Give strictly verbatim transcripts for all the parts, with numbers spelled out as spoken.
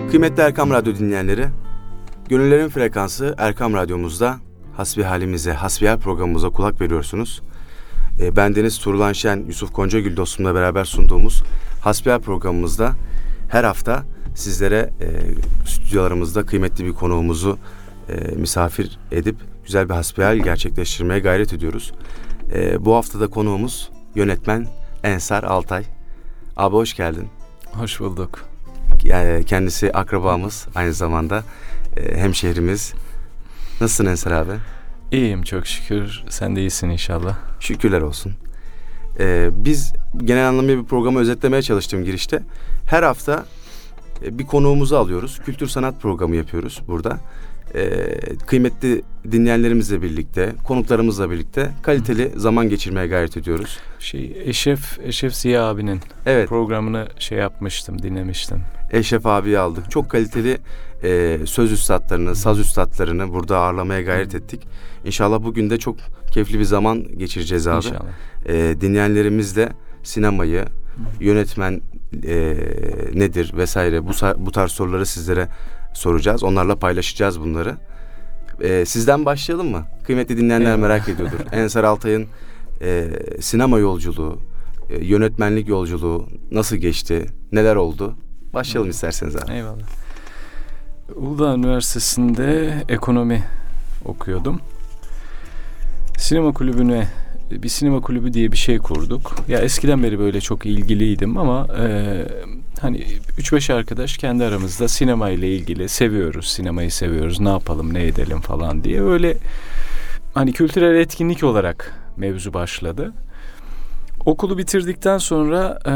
Kıymetli Erkam Radyo dinleyenleri, Gönüllerin Frekansı Erkam Radyomuzda Hasbihalimize, Hasbihal programımıza kulak veriyorsunuz. E, ben Deniz Turulan Şen, Yusuf Goncagül dostumla beraber sunduğumuz Hasbihal programımızda her hafta sizlere e, stüdyolarımızda kıymetli bir konuğumuzu e, misafir edip güzel bir hasbihal gerçekleştirmeye gayret ediyoruz. E, bu haftada konuğumuz yönetmen Ensar Altay. Abi hoş geldin. Hoş bulduk. Yani kendisi akrabamız, aynı zamanda e, hemşehrimiz. Nasılsın Ensar abi? İyiyim çok şükür. Sen de iyisin inşallah. Şükürler olsun. Ee, biz genel anlamda bir programı özetlemeye çalıştım girişte. Her hafta e, bir konuğumuzu alıyoruz. Kültür sanat programı yapıyoruz burada. Ee, kıymetli dinleyenlerimizle birlikte, konuklarımızla birlikte kaliteli zaman geçirmeye gayret ediyoruz. Şey Eşref Eşref Ziya abinin evet. programını şey yapmıştım, dinlemiştim. Eşref abiyi aldık. Çok kaliteli e, söz üstadlarını, saz üstadlarını burada ağırlamaya gayret ettik. İnşallah bugün de çok keyifli bir zaman geçireceğiz abi. İnşallah. E, dinleyenlerimizle sinemayı, yönetmen e, nedir vesaire bu, bu tarz soruları sizlere soracağız. Onlarla paylaşacağız bunları. E, sizden başlayalım mı? Kıymetli dinleyenler Eyvallah. Merak ediyordur. Ensar Altay'ın e, sinema yolculuğu, e, yönetmenlik yolculuğu nasıl geçti? Neler oldu? Başlayalım Hı. isterseniz abi. Eyvallah. Uludağ Üniversitesi'nde ekonomi okuyordum. Sinema kulübüne, bir sinema kulübü diye bir şey kurduk. Ya eskiden beri böyle çok ilgiliydim ama e, hani üç beş arkadaş kendi aramızda sinema ile ilgili seviyoruz, sinemayı seviyoruz, ne yapalım, ne edelim falan diye öyle hani kültürel etkinlik olarak mevzu başladı. Okulu bitirdikten sonra e,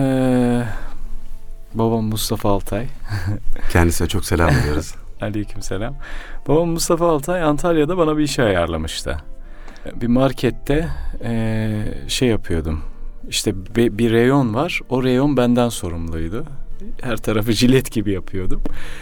babam Mustafa Altay. Kendisine çok selam ediyoruz. Aleykümselam. Babam Mustafa Altay Antalya'da bana bir iş ayarlamıştı. Bir markette e, şey yapıyordum. İşte bir, bir reyon var. O reyon benden sorumluydu. Her tarafı jilet gibi yapıyordum.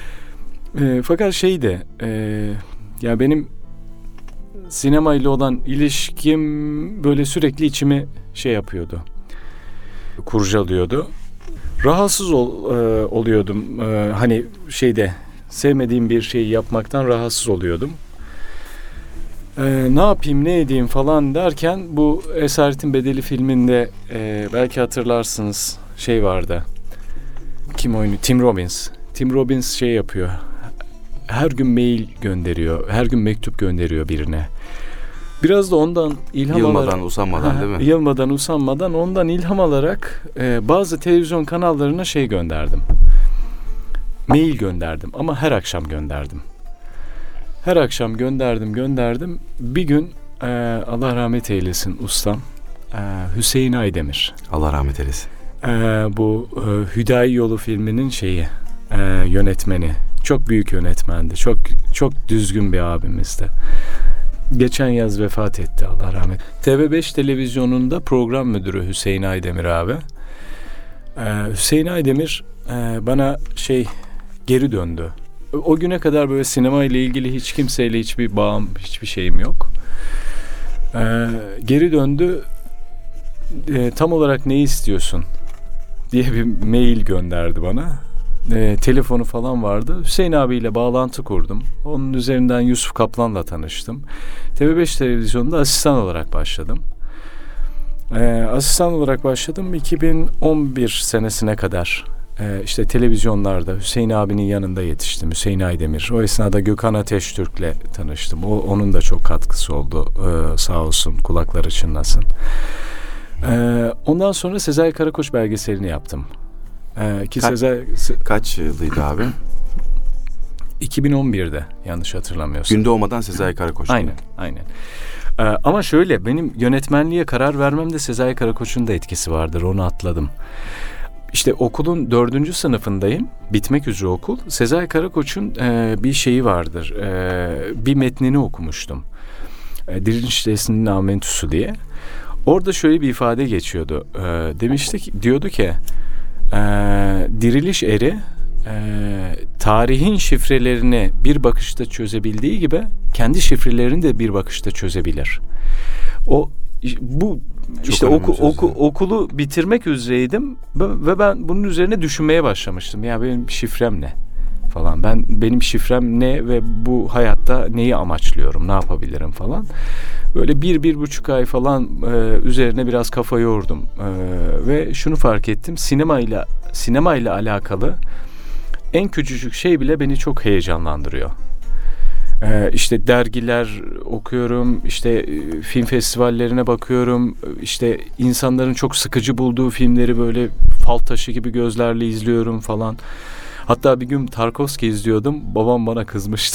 E, fakat şeydi, e, ya benim sinema ile olan ilişkim böyle sürekli içimi şey yapıyordu. Kurcalıyordu. Rahatsız ol, e, oluyordum. E, hani şeyde sevmediğim bir şeyi yapmaktan rahatsız oluyordum. Ee, ne yapayım ne edeyim falan derken bu Esaretin Bedeli filminde e, belki hatırlarsınız şey vardı. Kim oynuyor? Tim Robbins. Tim Robbins şey yapıyor. Her gün mail gönderiyor. Her gün mektup gönderiyor birine. Biraz da ondan ilham yılmadan, alarak. Yılmadan usanmadan değil mi? Yılmadan usanmadan ondan ilham alarak e, bazı televizyon kanallarına şey gönderdim. Mail gönderdim ama her akşam gönderdim. Her akşam gönderdim gönderdim. Bir gün e, Allah rahmet eylesin ustam e, Hüseyin Aydemir. Allah rahmet eylesin. E, bu e, Hüdayi Yolu filminin şeyi e, yönetmeni. Çok büyük yönetmendi. Çok çok düzgün bir abimizdi. Geçen yaz vefat etti Allah rahmet. T V beş televizyonunda program müdürü Hüseyin Aydemir abi. E, Hüseyin Aydemir e, bana şey geri döndü. O güne kadar böyle sinema ile ilgili hiç kimseyle hiçbir bağım, hiçbir şeyim yok. Ee, geri döndü. Ee, tam olarak ne istiyorsun diye bir mail gönderdi bana. Ee, telefonu falan vardı. Hüseyin abiyle bağlantı kurdum. Onun üzerinden Yusuf Kaplan'la tanıştım. T V beş televizyonda asistan olarak başladım. Ee, asistan olarak başladım iki bin on bir senesine kadar. Ee, işte televizyonlarda Hüseyin abinin yanında yetiştim. Hüseyin Aydemir. O esnada Gökhan Ateştürk'le tanıştım. O, onun da çok katkısı oldu. Ee, sağ olsun, kulakları çınlasın. Ee, ondan sonra Sezai Karakoç belgeselini yaptım. Ee, ki Ka- Sezai... Kaç yılıydı abi? iki bin on birde yanlış hatırlamıyorsam. Gün doğmadan Sezai Karakoç. Aynen, aynen. Ee, ama şöyle, benim yönetmenliğe karar vermemde Sezai Karakoç'un da etkisi vardır. Onu atladım. İşte okulun dördüncü sınıfındayım. Bitmek üzere okul. Sezai Karakoç'un e, bir şeyi vardır. E, bir metnini okumuştum. E, Diriliş Resminin Amentüsü diye. Orada şöyle bir ifade geçiyordu. E, demişti ki, diyordu ki e, diriliş eri e, tarihin şifrelerini bir bakışta çözebildiği gibi kendi şifrelerini de bir bakışta çözebilir. O bu Çok işte oku, oku, okulu bitirmek üzereydim ve ben bunun üzerine düşünmeye başlamıştım. Ya benim şifrem ne falan. Ben benim şifrem ne ve bu hayatta neyi amaçlıyorum, ne yapabilirim falan. Böyle bir, bir buçuk ay falan e, üzerine biraz kafa yordum. E, ve şunu fark ettim. Sinemayla, sinemayla alakalı en küçücük şey bile beni çok heyecanlandırıyor. E, işte dergiler okuyorum, işte e, film festivallerine bakıyorum. İşte insanların çok sıkıcı bulduğu filmleri böyle fal taşı gibi gözlerle izliyorum falan. Hatta bir gün Tarkovski izliyordum. Babam bana kızmıştı.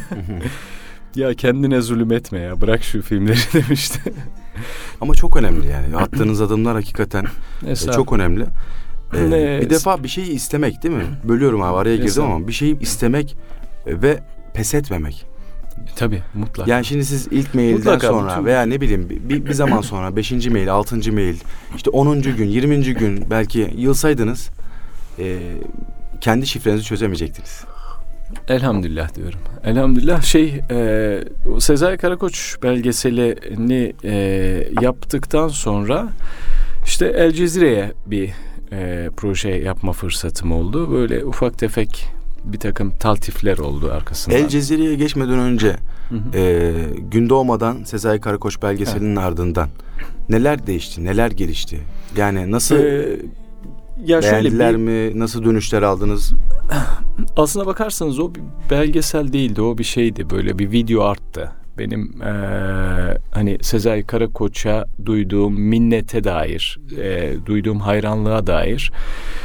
Ya kendine zulüm etme ya. Bırak şu filmleri demişti. Ama çok önemli yani. Attığınız adımlar hakikaten e, çok önemli. Ee, bir defa bir şeyi istemek değil mi? Bölüyorum abi, araya girdim ama bir şeyi istemek ve pes etmemek. Tabii, mutlaka. Yani şimdi siz ilk mailden mutlaka, sonra bütün... veya ne bileyim bir, bir zaman sonra beşinci mail, altıncı mail, işte onuncu gün, yirminci gün belki yılsaydınız e, kendi şifrenizi çözemeyecektiniz. Elhamdülillah diyorum. Elhamdülillah şey e, Sezai Karakoç belgeselini e, yaptıktan sonra işte El Cezire'ye bir e, proje yapma fırsatım oldu. Böyle ufak tefek bir takım taltifler oldu arkasından. El Cezire'ye geçmeden önce hı hı. E, Gün Doğmadan Sezai Karakoç belgeselinin evet. ardından neler değişti, neler gelişti? Yani nasıl ee, ya beğendiler bir, mi? Nasıl dönüşler aldınız? Aslına bakarsanız o bir belgesel değildi. O bir şeydi. Böyle bir video arttı. Benim e, hani Sezai Karakoç'a duyduğum minnete dair, e, duyduğum hayranlığa dair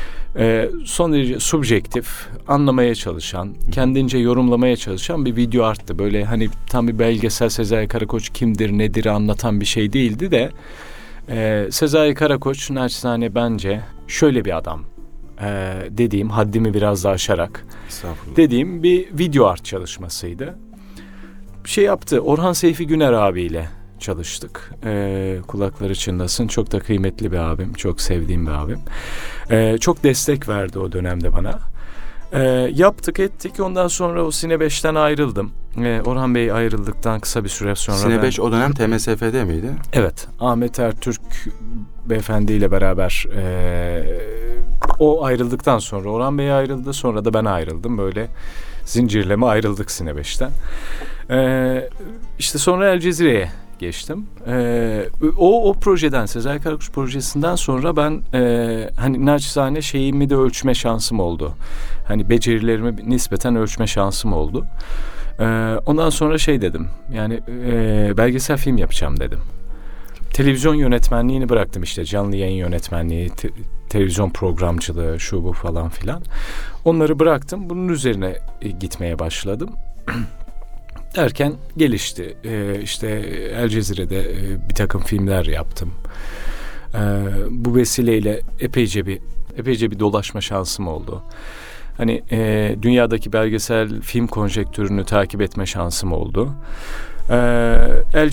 e, son derece subjektif, anlamaya çalışan, kendince yorumlamaya çalışan bir video arttı. Böyle hani tam bir belgesel Sezai Karakoç kimdir, nedir anlatan bir şey değildi de e, Sezai Karakoç naçizane bence şöyle bir adam. Ee, dediğim haddimi biraz daha aşarak dediğim bir video art çalışmasıydı. Bir şey yaptı. Orhan Seyfi Güner abiyle çalıştık. Ee, kulakları çınlasın. Çok da kıymetli bir abim. Çok sevdiğim bir abim. Ee, çok destek verdi o dönemde bana. Ee, yaptık ettik. Ondan sonra o Sine beşten ayrıldım. Ee, Orhan Bey ayrıldıktan kısa bir süre sonra Sine beş ben... o dönem T M S F'de miydi? Evet. Ahmet Ertürk beyefendiyle beraber e, o ayrıldıktan sonra Orhan Bey ayrıldı. Sonra da ben ayrıldım. Böyle zincirleme ayrıldık Sine beşten. Ee, işte sonra El Cezire'ye geçtim. Ee, o o projeden, Sezai Karakoç projesinden sonra ben e, hani naçizane şeyimi de ölçme şansım oldu. Hani becerilerimi nispeten ölçme şansım oldu. Ee, ondan sonra şey dedim. Yani e, belgesel film yapacağım dedim. Televizyon yönetmenliğini bıraktım işte. Canlı yayın yönetmenliği, te- televizyon programcılığı, şu bu falan filan. Onları bıraktım. Bunun üzerine e, gitmeye başladım. Derken gelişti. Ee, işte El Cezire'de e, bir takım filmler yaptım. Ee, bu vesileyle epeyce bir epeyce bir dolaşma şansım oldu. Hani e, dünyadaki belgesel film konjektürünü takip etme şansım oldu. Ee, El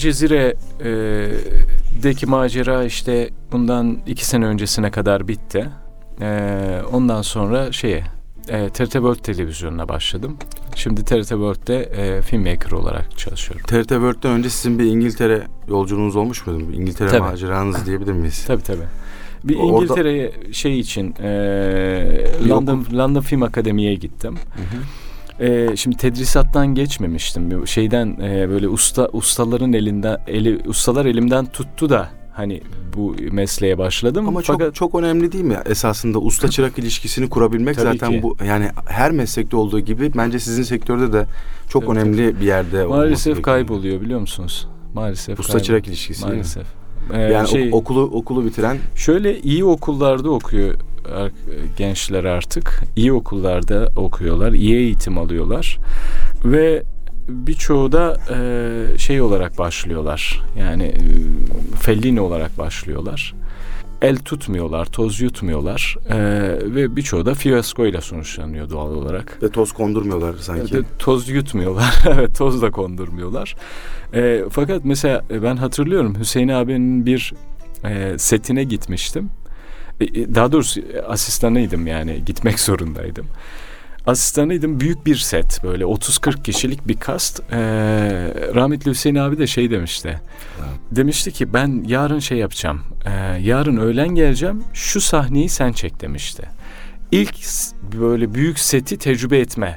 Cezire'deki macera işte bundan iki sene öncesine kadar bitti. Ee, ondan sonra şeye e, T R T World televizyonuna başladım. Şimdi T R T World'de e, filmmaker olarak çalışıyorum. T R T World'den önce sizin bir İngiltere yolculuğunuz olmuş muydu? İngiltere tabii. maceranız diyebilir miyiz? Tabii tabii. Bir İngiltere'ye Orada... şey için e, London London Film Akademi'ye gittim. Hı hı. E, şimdi tedrisattan geçmemiştim. Şeyden e, böyle usta ustaların elinden eli ustalar elimden tuttu da hani bu mesleğe başladım. Ama Fakat... çok çok önemli değil mi? Esasında usta çırak ilişkisini kurabilmek tabii zaten ki. Bu yani her meslekte olduğu gibi bence sizin sektörde de çok tabii önemli tabii. bir yerde. Maalesef kayboluyor biliyor musunuz? Maalesef usta çırak ilişkisi. Maalesef. Ee, yani şey, okulu okulu bitiren şöyle iyi okullarda okuyor gençler artık. İyi okullarda okuyorlar, iyi eğitim alıyorlar ve birçoğu da e, şey olarak başlıyorlar. Yani e, fellini olarak başlıyorlar. El tutmuyorlar, toz yutmuyorlar e, ve birçoğu da fiyaskoyla sonuçlanıyor doğal olarak. Ve toz kondurmuyorlar sanki. E, toz yutmuyorlar, evet toz da kondurmuyorlar. E, fakat mesela ben hatırlıyorum Hüseyin abinin bir e, setine gitmiştim. E, daha doğrusu asistanıydım yani gitmek zorundaydım. Asistanıydım. Büyük bir set. Böyle otuz kırk kişilik bir kast. Ee, rahmetli Hüseyin abi de şey demişti. Evet. Demişti ki ben yarın şey yapacağım. Ee, yarın öğlen geleceğim. Şu sahneyi sen çek demişti. İlk böyle büyük seti tecrübe etme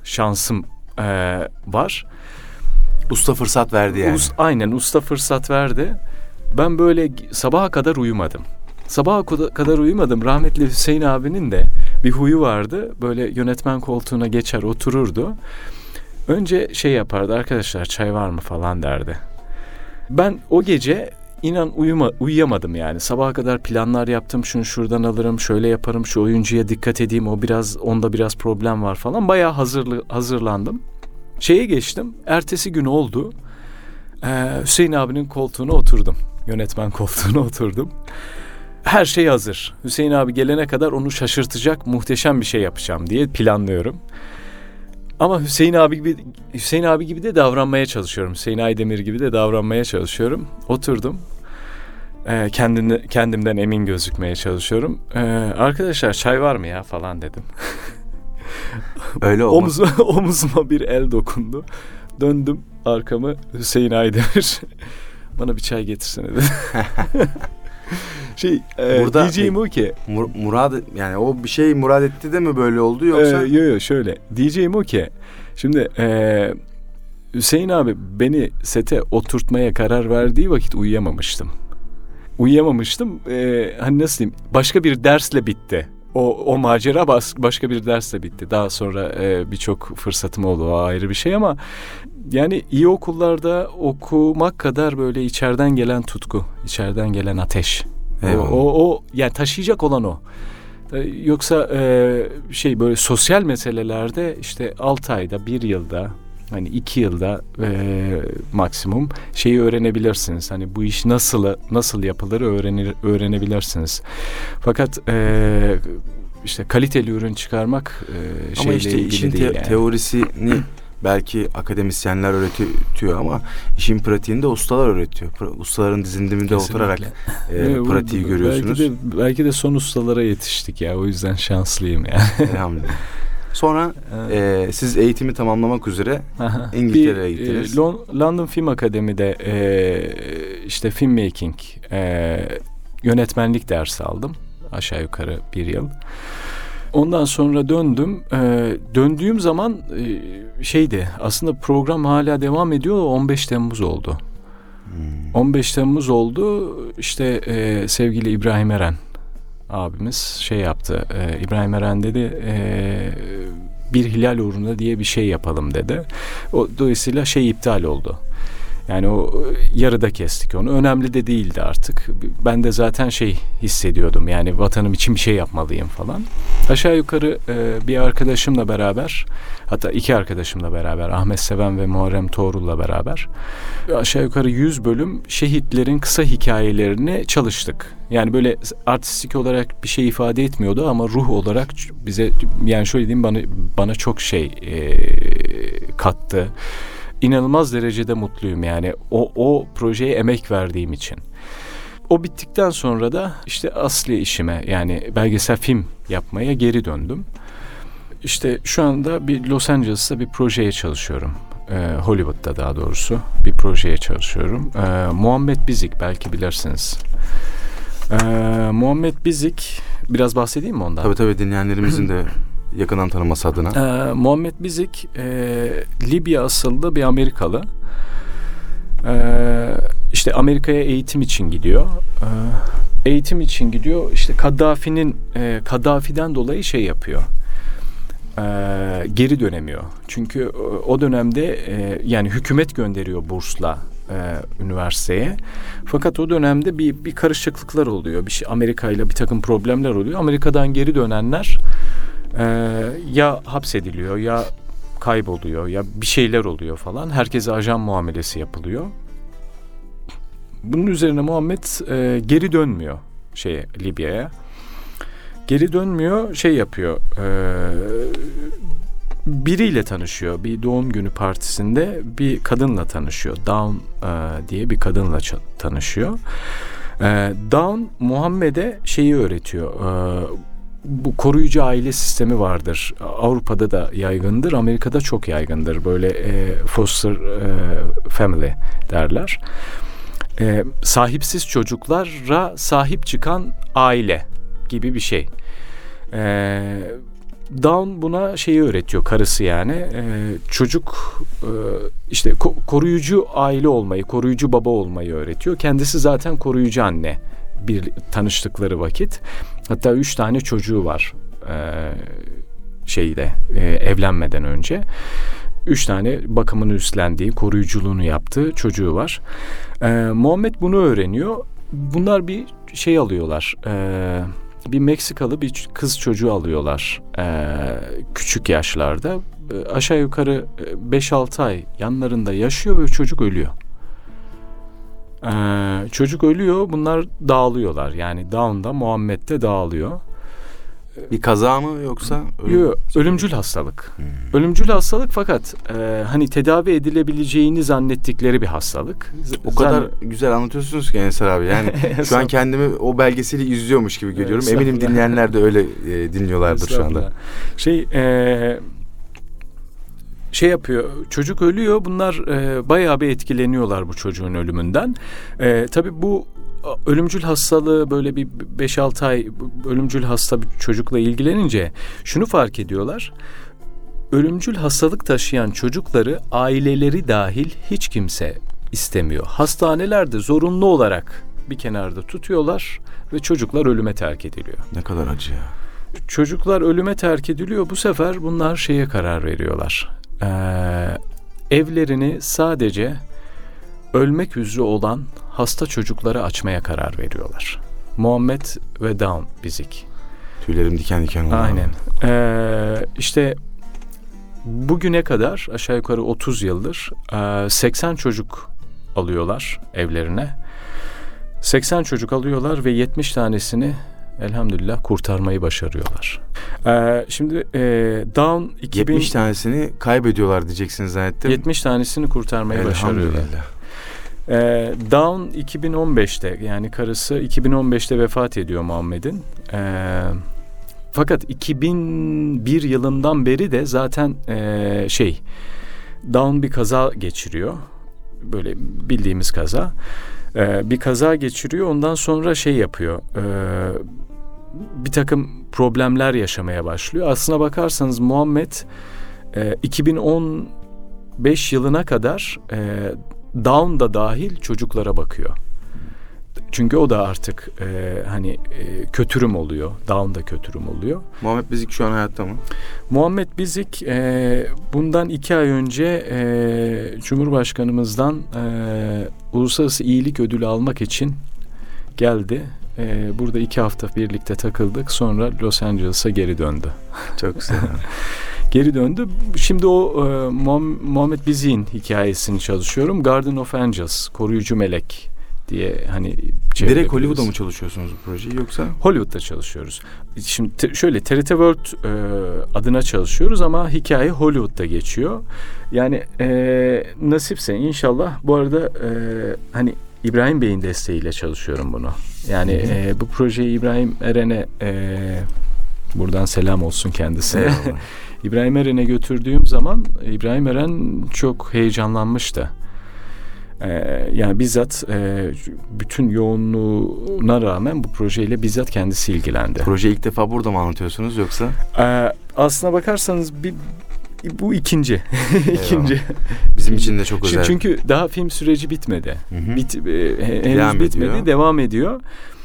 şansım e, var. Usta fırsat verdi yani. Us, aynen usta fırsat verdi. Ben böyle sabaha kadar uyumadım. Sabaha kadar uyumadım. Rahmetli Hüseyin abinin de bir huyu vardı. Böyle yönetmen koltuğuna geçer otururdu. Önce şey yapardı, arkadaşlar çay var mı falan derdi. Ben o gece inan uyuma, uyuyamadım yani. Sabaha kadar planlar yaptım. Şunu şuradan alırım, şöyle yaparım, şu oyuncuya dikkat edeyim. O biraz, onda biraz problem var falan. Bayağı hazırlı, hazırlandım. Şeye geçtim. Ertesi gün oldu. Ee, Hüseyin abinin koltuğuna oturdum. Yönetmen koltuğuna oturdum. Her şey hazır. Hüseyin abi gelene kadar onu şaşırtacak muhteşem bir şey yapacağım diye planlıyorum. Ama Hüseyin abi gibi Hüseyin abi gibi de davranmaya çalışıyorum. Hüseyin Aydemir gibi de davranmaya çalışıyorum. Oturdum. Ee, kendimde, kendimden emin gözükmeye çalışıyorum. Ee, arkadaşlar çay var mı ya falan dedim. Öyle olmaz. Omuzuma, omuzuma bir el dokundu. Döndüm arkamı, Hüseyin Aydemir. Bana bir çay getirsene dedi. Şey, e, diyeceğim o ki Mur- Murad yani o bir şey murad etti de mi böyle oldu yoksa? E, yo yo şöyle diyeceğim o ki şimdi e, Hüseyin abi beni sete oturtmaya karar verdiği vakit uyuyamamıştım. Uyuyamamıştım. E, hani nasıl diyeyim? Başka bir dersle bitti. O o macera bas, başka bir dersle bitti. Daha sonra e, birçok fırsatım oldu. O ayrı bir şey ama yani iyi okullarda okumak kadar böyle içeriden gelen tutku, içeriden gelen ateş. O, o, o yani taşıyacak olan o. Yoksa e, şey böyle sosyal meselelerde işte altı ayda, bir yılda, hani iki yılda e, maksimum şeyi öğrenebilirsiniz. Hani bu iş nasıl nasıl yapılır öğrenir öğrenebilirsiniz. Fakat e, işte kaliteli ürün çıkarmak e, şeyle ama işte ilgili işin değil te- yani. teorisini belki akademisyenler öğretiyor ama işin pratiğinde ustalar öğretiyor. Ustaların dizindiminde oturarak e, pratiği görüyorsunuz. Belki de, belki de son ustalara yetiştik ya. O yüzden şanslıyım yani. Elhamdülillah. Sonra e, siz eğitimi tamamlamak üzere Aha. İngiltere'ye Bir, gittiniz. E, London Film Akademi'de e, işte filmmaking e, yönetmenlik dersi aldım. Aşağı yukarı bir yıl. Ondan sonra döndüm. Ee, döndüğüm zaman e, şeydi aslında program hala devam ediyor. on beş Temmuz oldu. Hmm. on beş Temmuz oldu. İşte e, sevgili İbrahim Eren abimiz şey yaptı. E, İbrahim Eren dedi e, bir hilal uğruna diye bir şey yapalım dedi. O dolayısıyla şey iptal oldu. Yani o yarıda kestik onu. Önemli de değildi artık. Ben de zaten şey hissediyordum. Yani vatanım için bir şey yapmalıyım falan. Aşağı yukarı e, bir arkadaşımla beraber, hatta iki arkadaşımla beraber, Ahmet Seven ve Muharrem Tuğrul'la beraber aşağı yukarı yüz bölüm şehitlerin kısa hikayelerini çalıştık. Yani böyle artistik olarak bir şey ifade etmiyordu ama ruh olarak bize, yani şöyle diyeyim, bana bana çok şey e, kattı. İnanılmaz derecede mutluyum yani o, o projeye emek verdiğim için. O bittikten sonra da işte asli işime, yani belgesel film yapmaya geri döndüm. İşte şu anda bir Los Angeles'ta bir projeye çalışıyorum. Ee, Hollywood'da daha doğrusu bir projeye çalışıyorum. Ee, Muhammed Bizik, belki bilirsiniz. Ee, Muhammed Bizik, biraz bahsedeyim mi ondan? Tabii tabii, dinleyenlerimizin de yakından tanıması adına. Ee, Muhammed Bizik e, Libya asıllı bir Amerikalı. Ee, işte Amerika'ya eğitim için gidiyor. Ee, eğitim için gidiyor. İşte Kaddafi'nin e, Kaddafi'den dolayı şey yapıyor. Ee, geri dönemiyor. Çünkü o dönemde e, yani hükümet gönderiyor bursla e, üniversiteye. Fakat o dönemde bir bir karışıklıklar oluyor. Bir şey, Amerika ile bir takım problemler oluyor. Amerika'dan geri dönenler Ee, ya hapsediliyor, ya kayboluyor, ya bir şeyler oluyor falan. Herkese ajan muamelesi yapılıyor. Bunun üzerine Muhammed e, geri dönmüyor şeye, Libya'ya. Geri dönmüyor, şey yapıyor. E, biriyle tanışıyor. Bir doğum günü partisinde bir kadınla tanışıyor. Dawn e, diye bir kadınla ç- tanışıyor. E, Dawn Muhammed'e şeyi öğretiyor. E, Bu koruyucu aile sistemi vardır. Avrupa'da da yaygındır, Amerika'da çok yaygındır. Böyle e, foster e, family derler. E, sahipsiz çocuklara sahip çıkan aile gibi bir şey. E, Dawn buna şeyi öğretiyor, karısı yani. E, çocuk e, işte ko- koruyucu aile olmayı, koruyucu baba olmayı öğretiyor. Kendisi zaten koruyucu anne bir tanıştıkları vakit. Hatta üç tane çocuğu var e, şeyde e, evlenmeden önce. Üç tane bakımını üstlendiği, koruyuculuğunu yaptığı çocuğu var. E, Muhammed bunu öğreniyor. Bunlar bir şey alıyorlar. E, bir Meksikalı bir kız çocuğu alıyorlar. E, küçük yaşlarda. E, aşağı yukarı beş altı ay yanlarında yaşıyor ve çocuk ölüyor. E, çocuk ölüyor. Bunlar dağılıyorlar. Yani Dawn'da Muhammed de dağılıyor. Bir kaza mı yoksa? Ölüm? Yok, ölümcül hastalık. Hmm. Ölümcül hastalık fakat e, hani tedavi edilebileceğini zannettikleri bir hastalık. Z- O kadar Zann- güzel anlatıyorsunuz ki Ensar abi. Yani şu an kendimi o belgeseli izliyormuş gibi görüyorum. Evet, Eminim dinleyenler de öyle e, dinliyorlardır şu anda. Şey e, şey yapıyor. Çocuk ölüyor. Bunlar e, bayağı bir etkileniyorlar bu çocuğun ölümünden. E, tabii bu ölümcül hastalığı böyle bir beş altı ay ölümcül hasta bir çocukla ilgilenince şunu fark ediyorlar. Ölümcül hastalık taşıyan çocukları aileleri dahil hiç kimse istemiyor. Hastanelerde zorunlu olarak bir kenarda tutuyorlar ve çocuklar ölüme terk ediliyor. Ne kadar acı ya. Çocuklar ölüme terk ediliyor. Bu sefer bunlar şeye karar veriyorlar. Ee, evlerini sadece ölmek üzere olan hasta çocuklara açmaya karar veriyorlar. Muhammed ve Dawn Bizik. Tüylerim diken diken oldu. Aynen. Ee, işte bugüne kadar aşağı yukarı otuz yıldır seksen çocuk alıyorlar evlerine. seksen çocuk alıyorlar ve yetmiş tanesini elhamdülillah kurtarmayı başarıyorlar. Ee, şimdi e, Dawn iki bin yetmiş tanesini kaybediyorlar diyeceksiniz zannettim. yetmiş tanesini kurtarmayı başarıyorlar. Ee, Dawn iki bin on beşte yani karısı iki bin on beşte vefat ediyor Muhammed'in. Ee, fakat iki bin bir yılından beri de zaten e, şey Dawn bir kaza geçiriyor. Böyle bildiğimiz kaza. Ee, bir kaza geçiriyor. Ondan sonra şey yapıyor. E, bir takım problemler yaşamaya başlıyor. Aslına bakarsanız Muhammed e, iki bin on beş yılına kadar e, Dawn da dahil çocuklara bakıyor. Çünkü o da artık e, hani e, kötürüm oluyor. Dawn da kötürüm oluyor. Muhammed Bizik şu an hayatta mı? Muhammed Bizik e, bundan iki ay önce e, Cumhurbaşkanımızdan e, Uluslararası İyilik Ödülü almak için geldi. E, burada iki hafta birlikte takıldık. Sonra Los Angeles'a geri döndü. Çok güzel. Geri döndü. Şimdi o e, Muhammed Bizik'in hikayesini çalışıyorum. Garden of Angels, Koruyucu Melek diye hani direkt Hollywood'da mı çalışıyorsunuz bu projeyi yoksa? Hollywood'da çalışıyoruz. Şimdi te, şöyle T R T World e, adına çalışıyoruz ama hikaye Hollywood'da geçiyor. Yani e, nasipse inşallah bu arada e, hani İbrahim Bey'in desteğiyle çalışıyorum bunu. Yani e, bu projeyi İbrahim Eren'e e, buradan selam olsun kendisine. İbrahim Eren'e götürdüğüm zaman İbrahim Eren çok heyecanlanmıştı. Ee, yani bizzat e, bütün yoğunluğuna rağmen bu projeyle bizzat kendisi ilgilendi. Proje ilk defa burada mı anlatıyorsunuz yoksa? Ee, aslına bakarsanız bir, bu ikinci. ikinci. Bizim için de çok özel. Çünkü daha film süreci bitmedi. Hı hı. Bit, e, henüz devam bitmedi, ediyor. devam ediyor.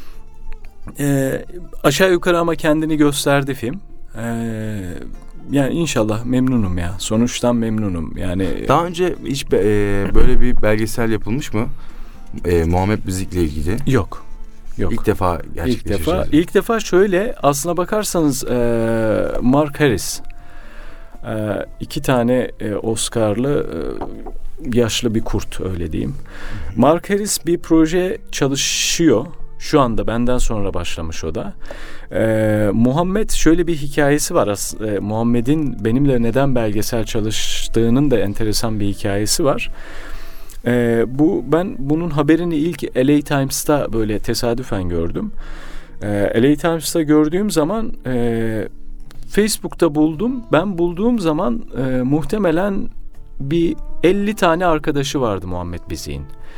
Ee, aşağı yukarı ama kendini gösterdi film. Ee, yani inşallah memnunum ya. Sonuçtan memnunum. Yani daha önce hiç e, böyle bir belgesel yapılmış mı? E, Muhammed Bizik'le ilgili. Yok. Yok. İlk defa İlk defa ilk defa şöyle aslına bakarsanız e, Mark Harris e, iki tane e, Oscar'lı e, yaşlı bir kurt öyle diyeyim. Mark Harris bir proje çalışıyor. Şu anda benden sonra başlamış o da. Ee, Muhammed şöyle bir hikayesi var. As- e, Muhammed'in benimle neden belgesel çalıştığının da enteresan bir hikayesi var. Ee, bu ben bunun haberini ilk L A Times'ta böyle tesadüfen gördüm. Ee, L A Times'ta gördüğüm zaman e, Facebook'ta buldum. Ben bulduğum zaman e, muhtemelen bir elli tane arkadaşı vardı Muhammed Bizik'in.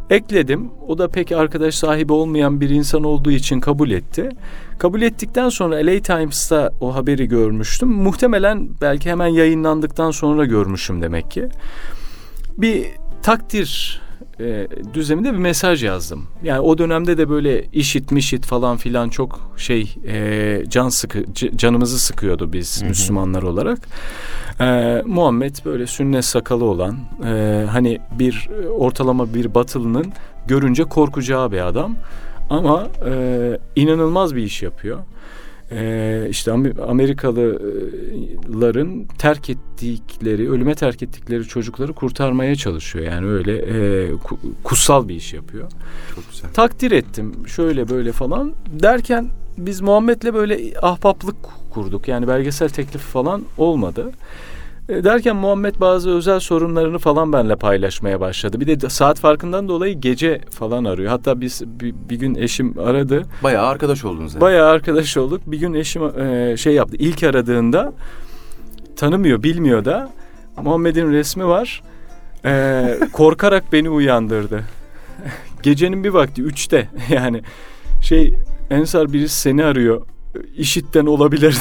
Ekledim. O da pek arkadaş sahibi olmayan bir insan olduğu için kabul etti. Kabul ettikten sonra L A Times'ta o haberi görmüştüm. Muhtemelen belki hemen yayınlandıktan sonra görmüşüm demek ki. Bir takdir e, düzleminde bir mesaj yazdım. Yani o dönemde de böyle işit mişit falan filan çok şey e, can sıkı c- canımızı sıkıyordu biz Hı-hı. Müslümanlar olarak. E, Muhammed böyle sünnet sakalı olan e, hani bir ortalama bir batılının görünce korkacağı bir adam. Ama e, inanılmaz bir iş yapıyor. Ee, işte Amerikalıların terk ettikleri, ölüme terk ettikleri çocukları kurtarmaya çalışıyor. Yani öyle e, kutsal bir iş yapıyor. Çok güzel. Takdir ettim şöyle böyle falan derken biz Muhammed'le böyle ahbaplık kurduk. Yani belgesel teklifi falan olmadı. Derken Muhammed bazı özel sorunlarını falan benimle paylaşmaya başladı. Bir de saat farkından dolayı gece falan arıyor. Hatta biz bir, bir gün eşim aradı. Bayağı arkadaş oldunuz yani. Bayağı arkadaş olduk. Bir gün eşim e, şey yaptı. İlk aradığında tanımıyor, bilmiyor da Muhammed'in resmi var. E, korkarak beni uyandırdı. Gecenin bir vakti üçte yani şey Ensar birisi seni arıyor. İşitten olabilir.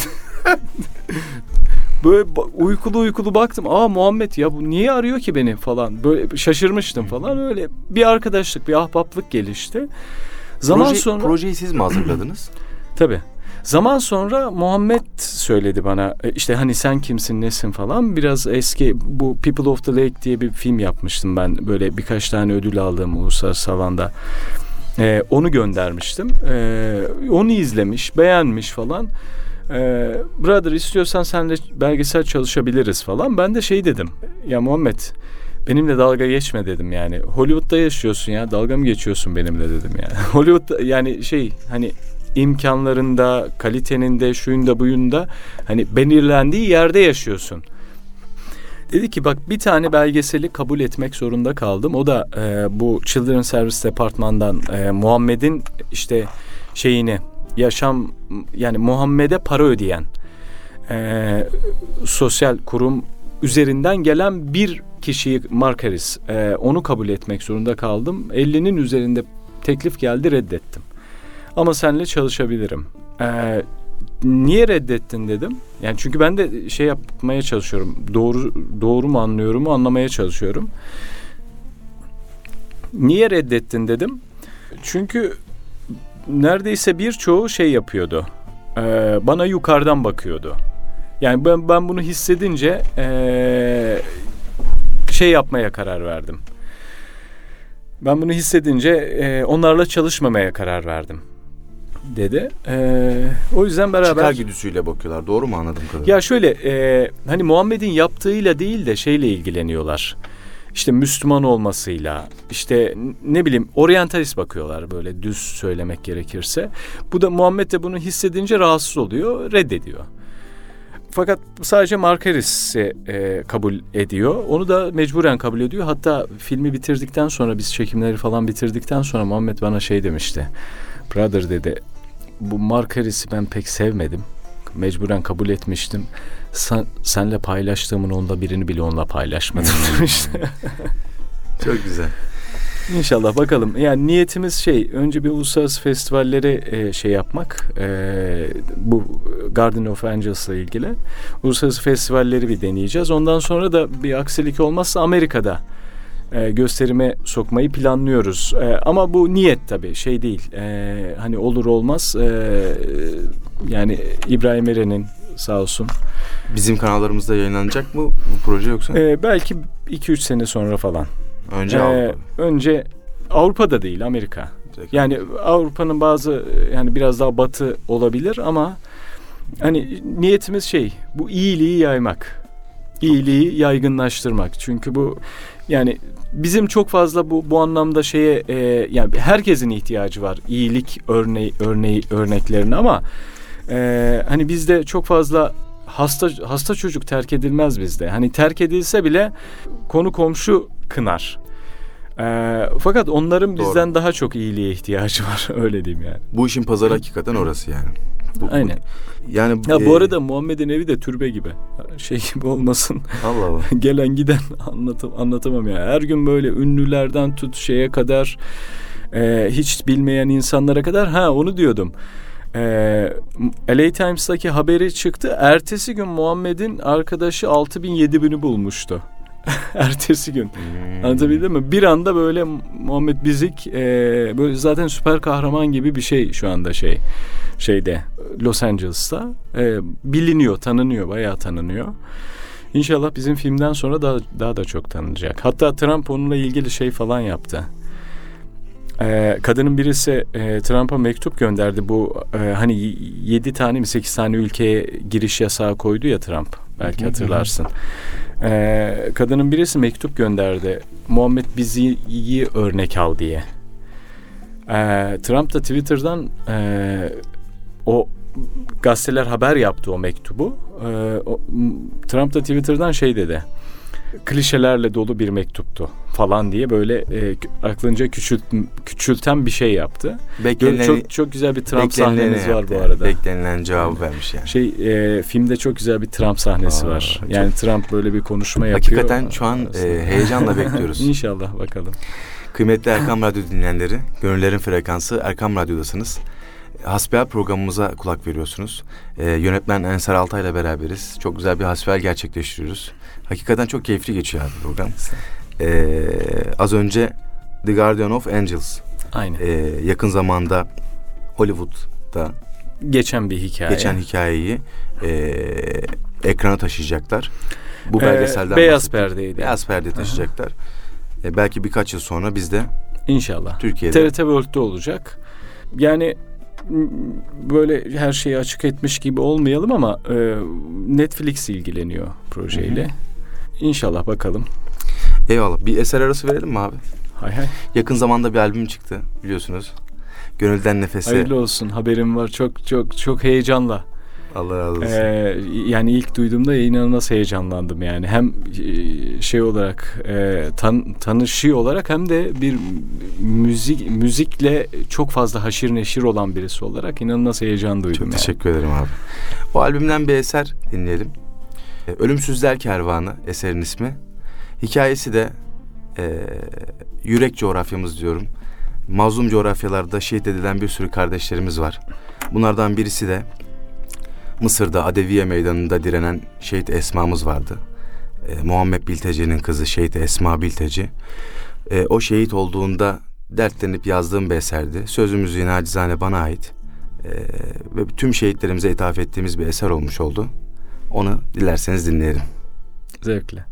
Böyle uykulu uykulu baktım. Aa Muhammed ya bu niye arıyor ki beni falan. Böyle şaşırmıştım falan. Öyle bir arkadaşlık, bir ahbaplık gelişti. Zaman Proje, sonra projeyi siz mi hazırladınız? Tabii. Zaman sonra Muhammed söyledi bana işte hani sen kimsin nesin falan. Biraz eski bu People of the Lake diye bir film yapmıştım ben. Böyle birkaç tane ödül aldığım uluslararası alanda. Ee, onu göndermiştim. Ee, onu izlemiş, beğenmiş falan. Ee, brother istiyorsan seninle belgesel çalışabiliriz falan. Ben de şey dedim. Ya Muhammed benimle dalga geçme dedim yani. Hollywood'da yaşıyorsun ya. Dalga mı geçiyorsun benimle dedim yani. Hollywood'da yani şey hani imkanlarında, kalitenin de, şuyunda buyunda hani belirlendiği yerde yaşıyorsun. Dedi ki bak bir tane belgeseli kabul etmek zorunda kaldım. O da e, bu Children's Service Departman'dan e, Muhammed'in işte şeyini yaşam yani Muhammed'e para ödeyen e, sosyal kurum üzerinden gelen bir kişiyi Mark Harris e, onu kabul etmek zorunda kaldım. ellinin üzerinde teklif geldi reddettim. Ama seninle çalışabilirim. E, niye reddettin dedim. Yani çünkü ben de şey yapmaya çalışıyorum. Doğru doğru mu anlıyorum mu anlamaya çalışıyorum. Niye reddettin dedim. Çünkü neredeyse birçoğu şey yapıyordu. Ee, bana yukarıdan bakıyordu. Yani ben ben bunu hissedince ee, şey yapmaya karar verdim. Ben bunu hissedince ee, onlarla çalışmamaya karar verdim dedi. Ee, o yüzden beraber çıkar güdüsüyle bakıyorlar. Doğru mu anladım kadarıyla? Ya şöyle ee, hani Muhammed'in yaptığıyla değil de şeyle ilgileniyorlar. İşte Müslüman olmasıyla, işte ne bileyim oryantalist bakıyorlar böyle düz söylemek gerekirse. Bu da Muhammed de bunu hissedince rahatsız oluyor, reddediyor. Fakat sadece Mark Harris'i e, kabul ediyor. Onu da mecburen kabul ediyor. Hatta filmi bitirdikten sonra biz çekimleri falan bitirdikten sonra Muhammed bana şey demişti. Brother dedi bu Mark Harris'i ben pek sevmedim. Mecburen kabul etmiştim. Sen, senle paylaştığımın onda birini bile onunla paylaşmadım demişti. Çok güzel. İnşallah bakalım. Yani niyetimiz şey önce bir uluslararası festivalleri e, şey yapmak. E, bu Garden of Angels'la ilgili. Uluslararası festivalleri bir deneyeceğiz. Ondan sonra da bir aksilik olmazsa Amerika'da e, gösterime sokmayı planlıyoruz. E, ama bu niyet tabii şey değil. E, hani olur olmaz. E, yani İbrahim Eren'in sağ olsun. Bizim kanallarımızda yayınlanacak mı bu proje yoksa? Ee, belki iki üç sene sonra falan. Önce ee, Avrupa. Önce Avrupa'da değil Amerika. Peki. Yani Avrupa'nın bazı yani biraz daha batı olabilir ama hani niyetimiz şey bu iyiliği yaymak. İyiliği yaygınlaştırmak. Çünkü bu yani bizim çok fazla bu bu anlamda şeye e, yani herkesin ihtiyacı var iyilik örneği örneği örneklerine ama e, hani bizde çok fazla hasta hasta çocuk terk edilmez bizde. Hani terk edilse bile konu komşu kınar. E, fakat onların bizden Doğru. daha çok iyiliğe ihtiyacı var öyle diyeyim yani. Bu işin pazarı hakikaten orası yani. Bu, Aynen. Yani ya e, bu arada Muhammed'in evi de türbe gibi. Şey gibi olmasın. Allah Allah. Gelen giden anlatam anlatamam ya. Her gün böyle ünlülerden tut şeye kadar, e, hiç bilmeyen insanlara kadar. Ha onu diyordum. E, L A Times'taki haberi çıktı. Ertesi gün Muhammed'in arkadaşı altı bin yedi bin'i bulmuştu. Ertesi gün. Hmm. Anlatabildim mi? Bir anda böyle Muhammed Bizik e, böyle zaten süper kahraman gibi bir şey şu anda şey şeyde Los Angeles'ta e, biliniyor, tanınıyor, bayağı tanınıyor. İnşallah bizim filmden sonra daha daha da çok tanınacak. Hatta Trump onunla ilgili şey falan yaptı. Ee, kadının birisi e, Trump'a mektup gönderdi. Bu e, hani yedi tane mi sekiz tane ülkeye giriş yasağı koydu ya Trump. Belki hatırlarsın. Ee, kadının birisi mektup gönderdi. Muhammed Bizik'i örnek al diye. Ee, Trump da Twitter'dan e, o gazeteler haber yaptı o mektubu. Ee, o, Trump da Twitter'dan şey dedi. Klişelerle dolu bir mektuptu falan diye böyle e, aklınca küçült, küçülten bir şey yaptı. Beklenileni, çok çok güzel bir Trump sahnemiz var bu arada. Beklenilen cevabı vermiş yani. Şey e, filmde çok güzel bir Trump sahnesi Aa, var. Yani çok... Trump böyle bir konuşma yapıyor. Hakikaten şu an e, heyecanla bekliyoruz. İnşallah bakalım. Kıymetli Erkam Radyo dinleyenleri, Gönüllerin Frekansı Erkam Radyo'dasınız. Hasbihal programımıza kulak veriyorsunuz. Ee, yönetmen Ensar Altay ile beraberiz. Çok güzel bir hasbihal gerçekleştiriyoruz. Hakikaten çok keyifli geçiyor abi program. Ee, az önce The Guardian of Angels. Aynen. Ee, yakın zamanda Hollywood'da geçen bir hikaye. Geçen hikayeyi e, ekrana taşıyacaklar. Bu belgeselden ee, Beyaz perdeydi. Beyaz perde taşıyacaklar. Ee, belki birkaç yıl sonra biz de İnşallah. Türkiye'de T R T World'de olacak. Yani böyle her şeyi açık etmiş gibi olmayalım ama e, Netflix ilgileniyor projeyle. Hı hı. İnşallah bakalım. Eyvallah. Bir eser arası verelim mi abi? Hay hay. Yakın zamanda bir albüm çıktı biliyorsunuz. Gönülden Nefese. Hayırlı olsun. Haberim var. Çok çok çok heyecanla. Allah razı olsun. Ee, yani ilk duyduğumda inanılmaz heyecanlandım yani. Hem şey olarak e, tan, tanışı olarak hem de bir müzik müzikle çok fazla haşir neşir olan birisi olarak inanılmaz heyecan duydum. Çok yani. teşekkür ederim abi. Bu albümden bir eser dinleyelim. Ölümsüzler Kervanı eserin ismi. Hikayesi de e, yürek coğrafyamız diyorum. Mazlum coğrafyalarda şehit edilen bir sürü kardeşlerimiz var. Bunlardan birisi de Mısır'da Adeviye Meydanı'nda direnen şehit Esma'mız vardı. E, Muhammed Bilteci'nin kızı şehit Esma Bilteci. E, o şehit olduğunda dertlenip yazdığım bir eserdi. Sözü müziği nacizane bana ait. E, ve tüm şehitlerimize ithaf ettiğimiz bir eser olmuş oldu. Onu dilerseniz dinleyelim. Zevkle.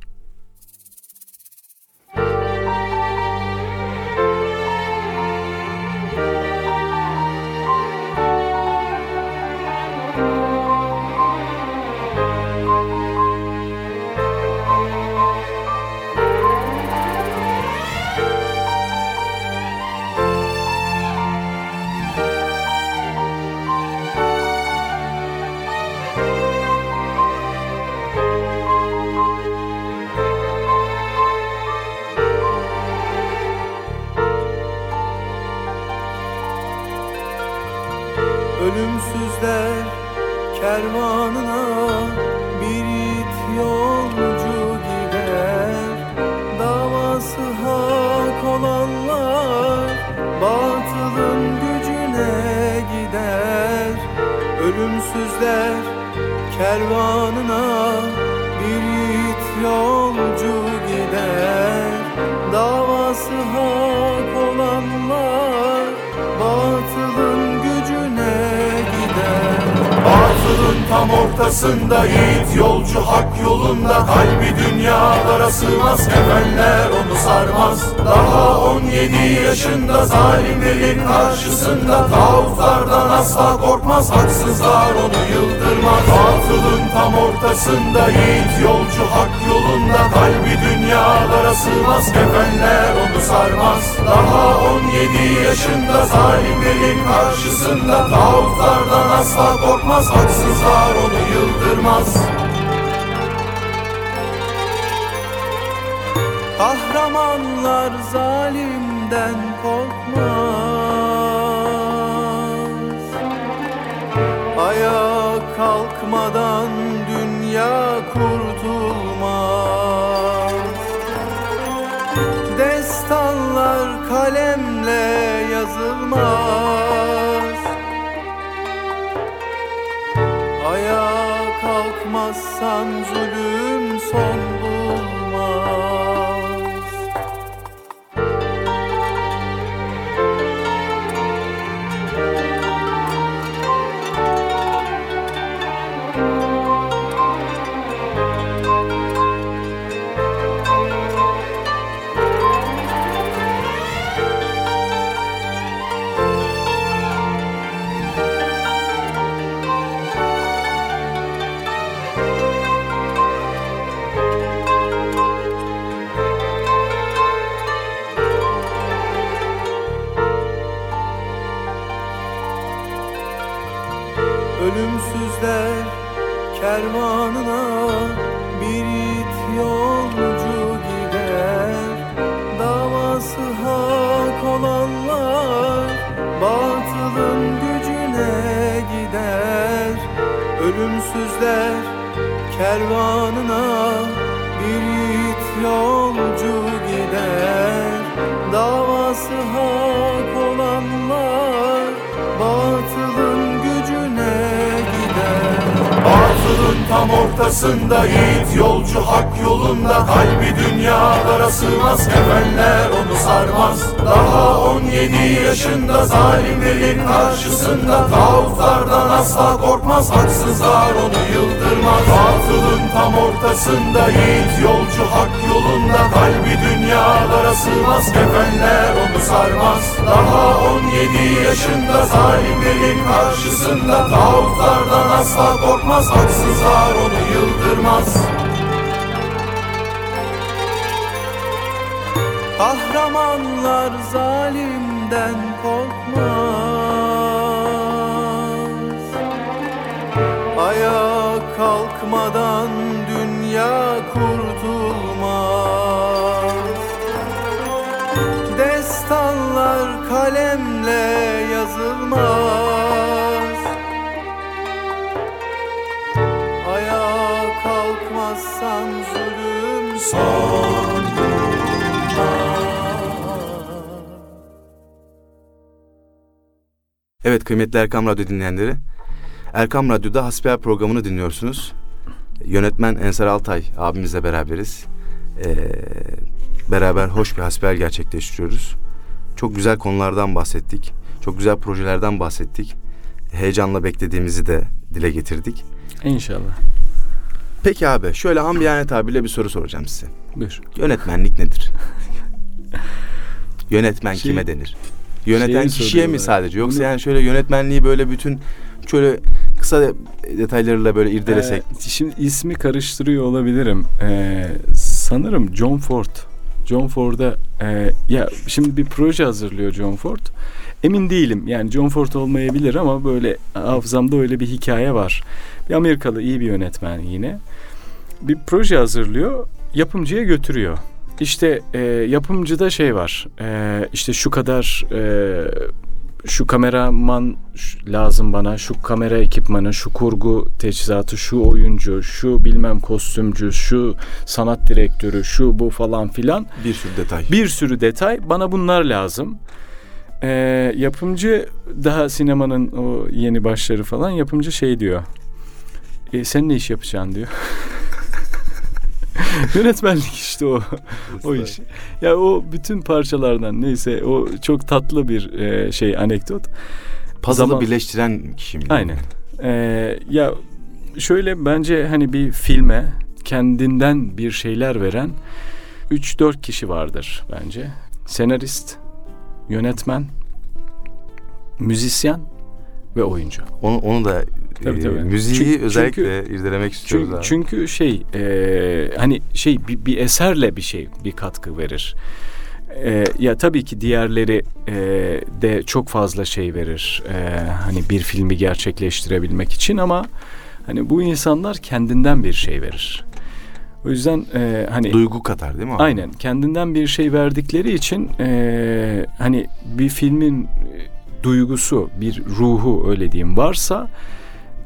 Ölümsüzler kervanına bir it yolcu gider. Davası hak olanlar batılın gücüne gider. Ölümsüzler kervanına bir it yolcu gider. Davası hak olanlar batılın batılın tam ortasında yiğit yolcu hak yolunda. Kalbi dünyalara sığmaz, kefenler onu sarmaz. Daha on yedi yaşında zalimlerin karşısında tağutlardan asla korkmaz, haksızlar onu yıldırmaz. Batılın tam ortasında yiğit yolcu hak yolunda. Kalbi dünyalara sığmaz, kefenler onu sarmaz. Daha on yedi yaşında zalimlerin karşısında tağutlardan asla korkmaz, haksızlar onu yıldırmaz. Kahramanlar zalimden korkmaz. Ayağa kalkmadan dünya kurtulmaz. Destanlar kalemle yazılmaz. Ayağa kalkmazsan zulüm son bulmaz. Ölümsüzler kervanına bir it yolcu gider. Davası hak olanlar batılın gücüne gider. Ölümsüzler kervanına bir it yolcu gider. Davası hak olanlar batılın gücüne gider. Batılın tam ortasında yiğit yolcu hak yolunda. Kalbi dünyalara sığmaz, kefenler onu sarmaz. Daha on yedi yaşında zalimlerin karşısında. Tağutlardan asla korkmaz, haksızlar onu yıldırmaz. Batılın tam ortasında yiğit yolcu hak yolunda. Kalbi dünyalara sığmaz, kefenler onu sarmaz. Daha on yedi yaşında zalimlerin karşısında. Tağutlardan asla korkmaz, haksızlar onu yıldırmaz. Kahramanlar zalimden korkmaz. Ayağa kalkmadan dünya kurtulmaz. Destanlar kalemle yazılmaz. Ayağa kalkmazsan zulüm son bulmaz. Evet kıymetli Erkam Radyo dinleyenleri, Erkam Radyo'da Hasbihal programını dinliyorsunuz. Yönetmen Ensar Altay abimizle beraberiz. Ee, beraber hoş bir hasbihal gerçekleştiriyoruz. Çok güzel konulardan bahsettik. Çok güzel projelerden bahsettik. Heyecanla beklediğimizi de dile getirdik. İnşallah. Peki abi, şöyle amiyane tabirle bir soru soracağım size. Buyur. Yönetmenlik nedir? Yönetmen Şey, kime denir? Yöneten kişiye mi soruyorlar. sadece? Yoksa Bunu... yani şöyle yönetmenliği böyle bütün şöyle kısa detaylarıyla böyle irdelesek. Ee, şimdi ismi karıştırıyor olabilirim. Ee, sanırım John Ford. John Ford'a e, ya şimdi bir proje hazırlıyor John Ford. Emin değilim. Yani John Ford olmayabilir ama böyle hafızamda öyle bir hikaye var. Bir Amerikalı iyi bir yönetmen yine. Bir proje hazırlıyor. Yapımcıya götürüyor. İşte e, yapımcıda şey var. E, işte şu kadar e, şu kameraman lazım bana, şu kamera ekipmanı, şu kurgu teçhizatı, şu oyuncu, şu bilmem kostümcü, şu sanat direktörü, şu bu falan filan. Bir sürü detay. Bir sürü detay. Bana bunlar lazım. Ee, yapımcı daha sinemanın o yeni başları falan, yapımcı şey diyor. E, sen ne iş yapacaksın diyor. Yönetmenlik işte o. O iş. Ya o bütün parçalardan neyse, o çok tatlı bir e, şey anekdot. Puzzle'ı Zaman... birleştiren kişi mi? Aynen. Ee, ya şöyle, bence hani bir filme kendinden bir şeyler veren üç dört kişi vardır bence. Senarist, yönetmen, müzisyen ve oyuncu. Onu, onu da Tabii, e, tabii. müziği Çünkü, özellikle çünkü, irdelemek istiyoruz. Çünkü, abi. çünkü şey e, hani şey bir, bir eserle bir şey bir katkı verir. E, ya tabii ki diğerleri e, de çok fazla şey verir. E, hani bir filmi gerçekleştirebilmek için, ama hani bu insanlar kendinden bir şey verir. O yüzden e, hani duygu katar değil mi abi? Aynen, kendinden bir şey verdikleri için e, hani bir filmin duygusu, bir ruhu öyle diyeyim varsa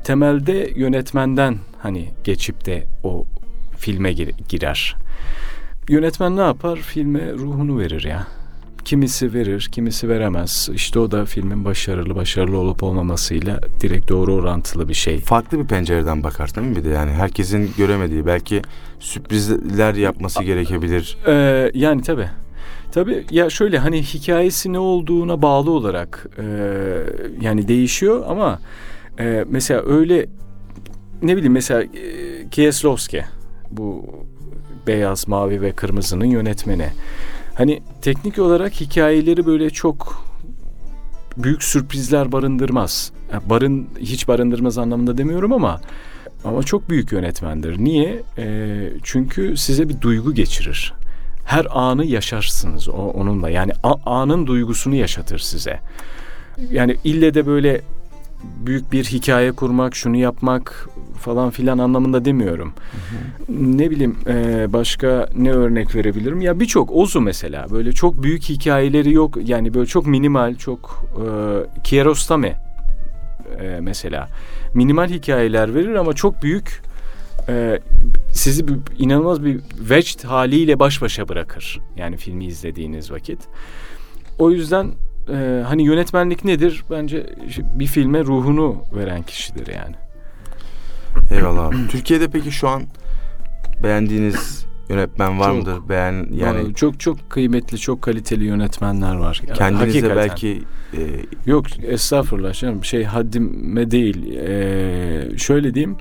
temelde yönetmenden hani geçip de o filme gir- girer. Yönetmen ne yapar? Filme ruhunu verir ya. Kimisi verir, kimisi veremez. İşte o da filmin başarılı, başarılı olup olmamasıyla direkt doğru orantılı bir şey. Farklı bir pencereden bakar değil mi bir de yani herkesin göremediği belki sürprizler yapması gerekebilir. Ee, yani tabii. Tabii ya şöyle hani hikayesi ne olduğuna bağlı olarak e, yani değişiyor ama e, mesela öyle ne bileyim mesela e, Kieslowski bu Beyaz, Mavi ve Kırmızı'nın yönetmeni. Hani teknik olarak hikayeleri böyle çok büyük sürprizler barındırmaz. Yani barın hiç barındırmaz anlamında demiyorum ama ama çok büyük yönetmendir. Niye? E, çünkü size bir duygu geçirir. Her anı yaşarsınız o, onunla. Yani a, anın duygusunu yaşatır size. Yani ille de böyle büyük bir hikaye kurmak, şunu yapmak falan filan anlamında demiyorum. Hı hı. Ne bileyim e, başka ne örnek verebilirim? Ya birçok Ozu mesela böyle çok büyük hikayeleri yok. Yani böyle çok minimal, çok e, Kiarostami e, mesela minimal hikayeler verir ama çok büyük e, sizi bir, inanılmaz bir vecd haliyle baş başa bırakır. Yani filmi izlediğiniz vakit. O yüzden e, hani yönetmenlik nedir? Bence bir filme ruhunu veren kişidir yani. Eyvallah abi. Türkiye'de peki şu an beğendiğiniz yönetmen var çok, mıdır? Beğen yani çok çok kıymetli, çok kaliteli yönetmenler var. Kendinize hakikaten. belki e... yok estağfurullah canım şey haddime değil. Ee, şöyle diyeyim.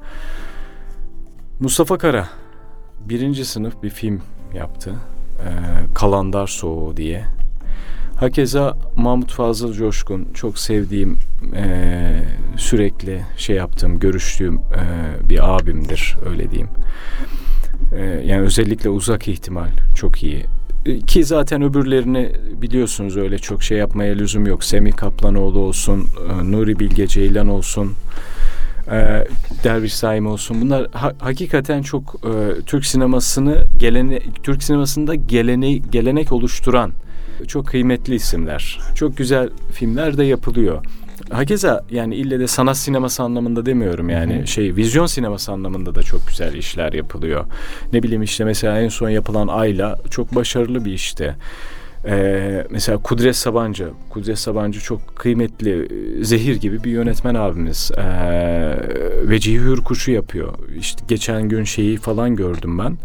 Mustafa Kara birinci sınıf bir film yaptı. Ee, Kalandar Soğuğu diye. Hakeza Mahmut Fazıl Coşkun çok sevdiğim e, sürekli şey yaptığım görüştüğüm e, bir abimdir öyle diyeyim. E, yani özellikle Uzak İhtimal çok iyi. E, ki zaten öbürlerini biliyorsunuz öyle çok şey yapmaya lüzum yok. Semih Kaplanoğlu olsun, e, Nuri Bilge Ceylan olsun, e, Derviş Saim olsun. Bunlar ha, hakikaten çok e, Türk sinemasını gelene, Türk sinemasında gelene, gelenek oluşturan çok kıymetli isimler. Çok güzel filmler de yapılıyor. Hakeza yani ille de sanat sineması anlamında demiyorum yani Hı-hı. şey vizyon sineması anlamında da çok güzel işler yapılıyor. Ne bileyim işte mesela en son yapılan Ayla çok başarılı bir işti. Ee, mesela Kudret Sabancı. Kudret Sabancı çok kıymetli, zehir gibi bir yönetmen abimiz. Ee, Vecihi Hürkuş'u yapıyor. İşte geçen gün şeyi falan gördüm ben.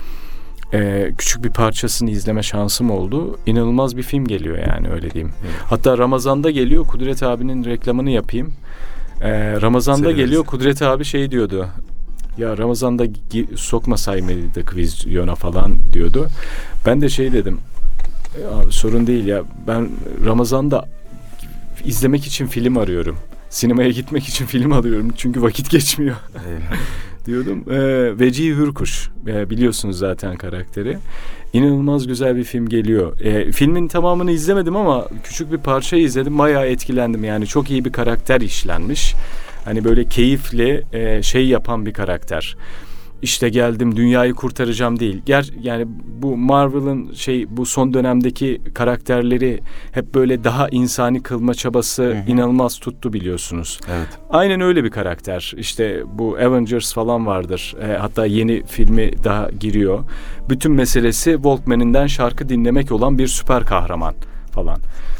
Ee, küçük bir parçasını izleme şansım oldu. İnanılmaz bir film geliyor yani öyle diyeyim. Evet. Hatta Ramazan'da geliyor. Kudret abinin reklamını yapayım. Ee, Ramazan'da Severiz. Geliyor. Kudret abi şey diyordu. Ya Ramazan'da gi- sokmasaydık vizyona falan diyordu. Ben de şey dedim. Abi, sorun değil ya. Ben Ramazan'da izlemek için film arıyorum. Sinemaya gitmek için film alıyorum. Çünkü vakit geçmiyor. Evet. diyordum. Ee, Vecihi Hürkuş. Ee, biliyorsunuz zaten karakteri. İnanılmaz güzel bir film geliyor. Ee, filmin tamamını izlemedim ama küçük bir parçayı izledim. Bayağı etkilendim. Yani çok iyi bir karakter işlenmiş. Hani böyle keyifli e, şey yapan bir karakter. İşte geldim dünyayı kurtaracağım değil. Ger yani bu Marvel'ın şey bu son dönemdeki karakterleri hep böyle daha insani kılma çabası hı hı. inanılmaz tuttu biliyorsunuz. Evet. Aynen öyle bir karakter. İşte bu Avengers falan vardır. E, hatta yeni filmi daha giriyor. Bütün meselesi Walkman'inden şarkı dinlemek olan bir süper kahraman falan.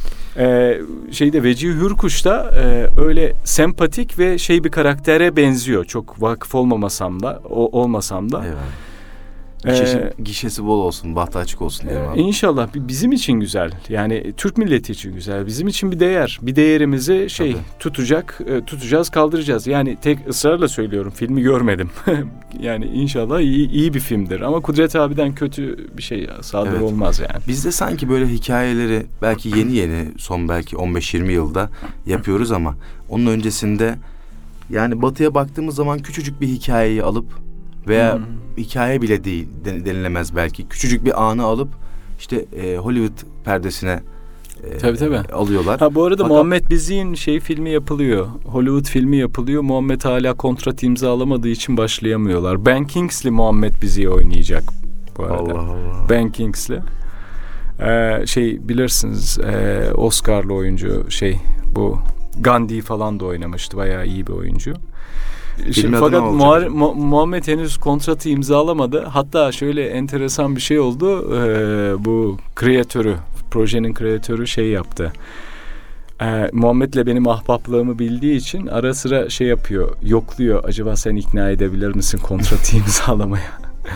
Ee, şeyde Vecihi Hürkuş da e, öyle sempatik ve şey bir karaktere benziyor. Çok vakıf olmamasam da o, olmasam da. Evet. Gişesi, ee, gişesi bol olsun, bahtı açık olsun diyelim abi. İnşallah bizim için güzel. Yani Türk milleti için güzel. Bizim için bir değer. Bir değerimizi şey Tabii. tutacak, tutacağız, kaldıracağız. Yani tek ısrarla söylüyorum. Filmi görmedim. Yani inşallah iyi, iyi bir filmdir. Ama Kudret abiden kötü bir şey sadır evet. olmaz yani. Biz de sanki böyle hikayeleri belki yeni yeni son belki on beş yirmi yılda yapıyoruz ama onun öncesinde yani batıya baktığımız zaman küçücük bir hikayeyi alıp veya hmm. hikaye bile değil denilemez belki. Küçücük bir anı alıp işte e, Hollywood perdesine e, tabii, tabii. alıyorlar. Ha bu arada Fakat, Muhammed Bizik'in şey filmi yapılıyor. Hollywood filmi yapılıyor. Muhammed hala kontrat imzalamadığı için başlayamıyorlar. Ben Kingsley Muhammed Bizik'i oynayacak bu arada. Allah Allah. Ben Kingsley. Ee, şey bilirsiniz e, Oscar'lı oyuncu şey bu Gandhi falan da oynamıştı. Bayağı iyi bir oyuncu. Şimdi, Filmin adı fakat ne olacak Muhar- acaba? Mu- Muhammed henüz kontratı imzalamadı. Hatta şöyle enteresan bir şey oldu. Ee, bu kreatörü, projenin kreatörü şey yaptı. Ee, Muhammed'le benim ahbaplığımı bildiği için ara sıra şey yapıyor, yokluyor. Acaba sen ikna edebilir misin kontratı imzalamaya?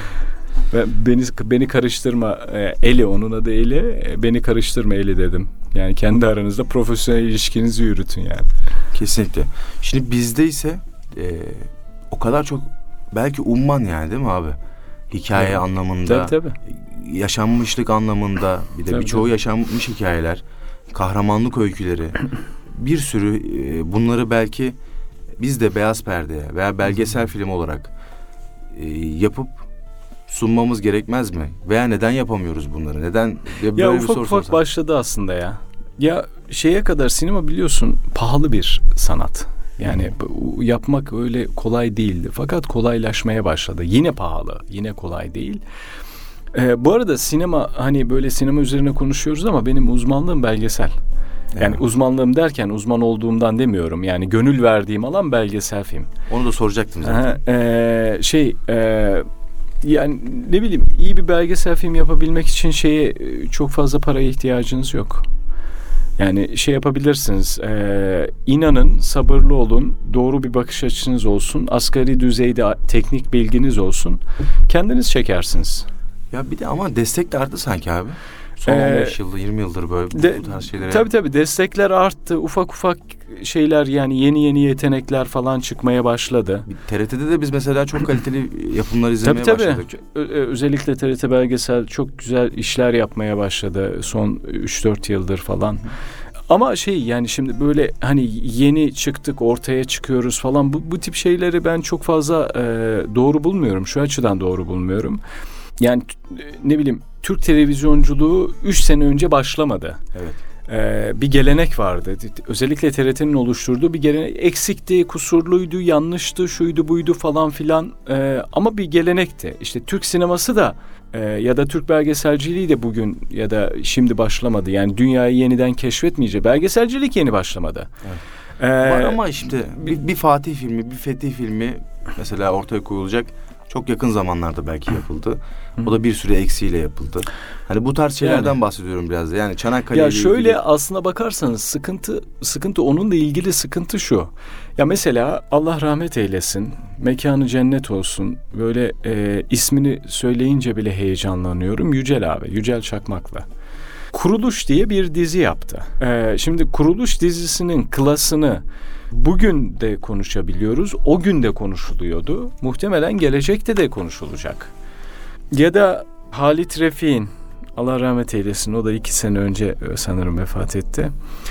Ve beni beni karıştırma, e, Eli, onun adı Eli, e, beni karıştırma Eli dedim. Yani kendi aranızda profesyonel ilişkinizi yürütün yani. Kesinlikle. Şimdi bizde ise e, o kadar çok belki umman yani değil mi abi? Hikaye Evet. anlamında, Tabii tabii. yaşanmışlık anlamında, bir de Tabii, birçoğu tabii. yaşanmış hikayeler, kahramanlık öyküleri, bir sürü e, bunları belki biz de beyaz perdeye veya belgesel film olarak e, yapıp sunmamız gerekmez mi? Veya neden yapamıyoruz bunları? Neden? Böyle Ya bir ufak soru ufak sorsam. başladı aslında ya. Ya şeye kadar sinema biliyorsun pahalı bir sanat. Yani bu- yapmak öyle kolay değildi. Fakat kolaylaşmaya başladı. Yine pahalı, yine kolay değil. Ee, bu arada sinema, hani böyle sinema üzerine konuşuyoruz ama benim uzmanlığım belgesel. Yani Evet. uzmanlığım derken uzman olduğumdan demiyorum. Yani gönül verdiğim alan belgesel film. Onu da soracaktım zaten. Aha, ee, şey e, yani ne bileyim, iyi bir belgesel film yapabilmek için şeye e, çok fazla paraya ihtiyacınız yok. Yani şey yapabilirsiniz, e, inanın, sabırlı olun, doğru bir bakış açınız olsun, asgari düzeyde a- teknik bilginiz olsun, kendiniz çekersiniz. Ya bir de ama destek de arttı sanki abi. Son Ee, on beş yıldır, yirmi yıldır böyle bu- De, bu tarz şeylere. tabii tabii destekler arttı, ufak ufak şeyler, yani yeni yeni yetenekler falan çıkmaya başladı. T R T'de de biz mesela çok kaliteli yapımlar izlemeye Tabii tabii. başladık. Ö- ö- özellikle T R T Belgesel çok güzel işler yapmaya başladı son üç dört yıldır falan. Ama şey, yani şimdi böyle hani yeni çıktık, ortaya çıkıyoruz falan, bu, bu tip şeyleri ben çok fazla e, doğru bulmuyorum. Şu açıdan doğru bulmuyorum. Yani t- ne bileyim, Türk televizyonculuğu üç sene önce başlamadı. Evet. Ee, bir gelenek vardı. Özellikle T R T'nin oluşturduğu bir gelenek. Eksikti, kusurluydu, yanlıştı, şuydu buydu falan filan. Ee, ama bir gelenekti. İşte Türk sineması da e, ya da Türk belgeselciliği de bugün ya da şimdi başlamadı. Yani dünyayı yeniden keşfetmeyecek. Belgeselcilik yeni başlamadı. Evet. Ee, Var ama işte bir, bir Fatih filmi, bir Fethi filmi mesela ortaya koyulacak. Çok yakın zamanlarda belki yapıldı. O da bir sürü eksiğiyle yapıldı. Hani bu tarz şeylerden Yani. bahsediyorum biraz da. Yani Çanakkale Ya ile şöyle ilgili... aslına bakarsanız sıkıntı sıkıntı onunla ilgili sıkıntı şu. Ya mesela Allah rahmet eylesin, mekanı cennet olsun. Böyle e, ismini söyleyince bile heyecanlanıyorum. Yücel abi, Yücel Çakmak'la. Kuruluş diye bir dizi yaptı. E, şimdi Kuruluş dizisinin klasını bugün de konuşabiliyoruz. O gün de konuşuluyordu. Muhtemelen gelecekte de konuşulacak. Ya da Halit Refik'in, Allah rahmet eylesin, o da iki sene önce sanırım vefat etti.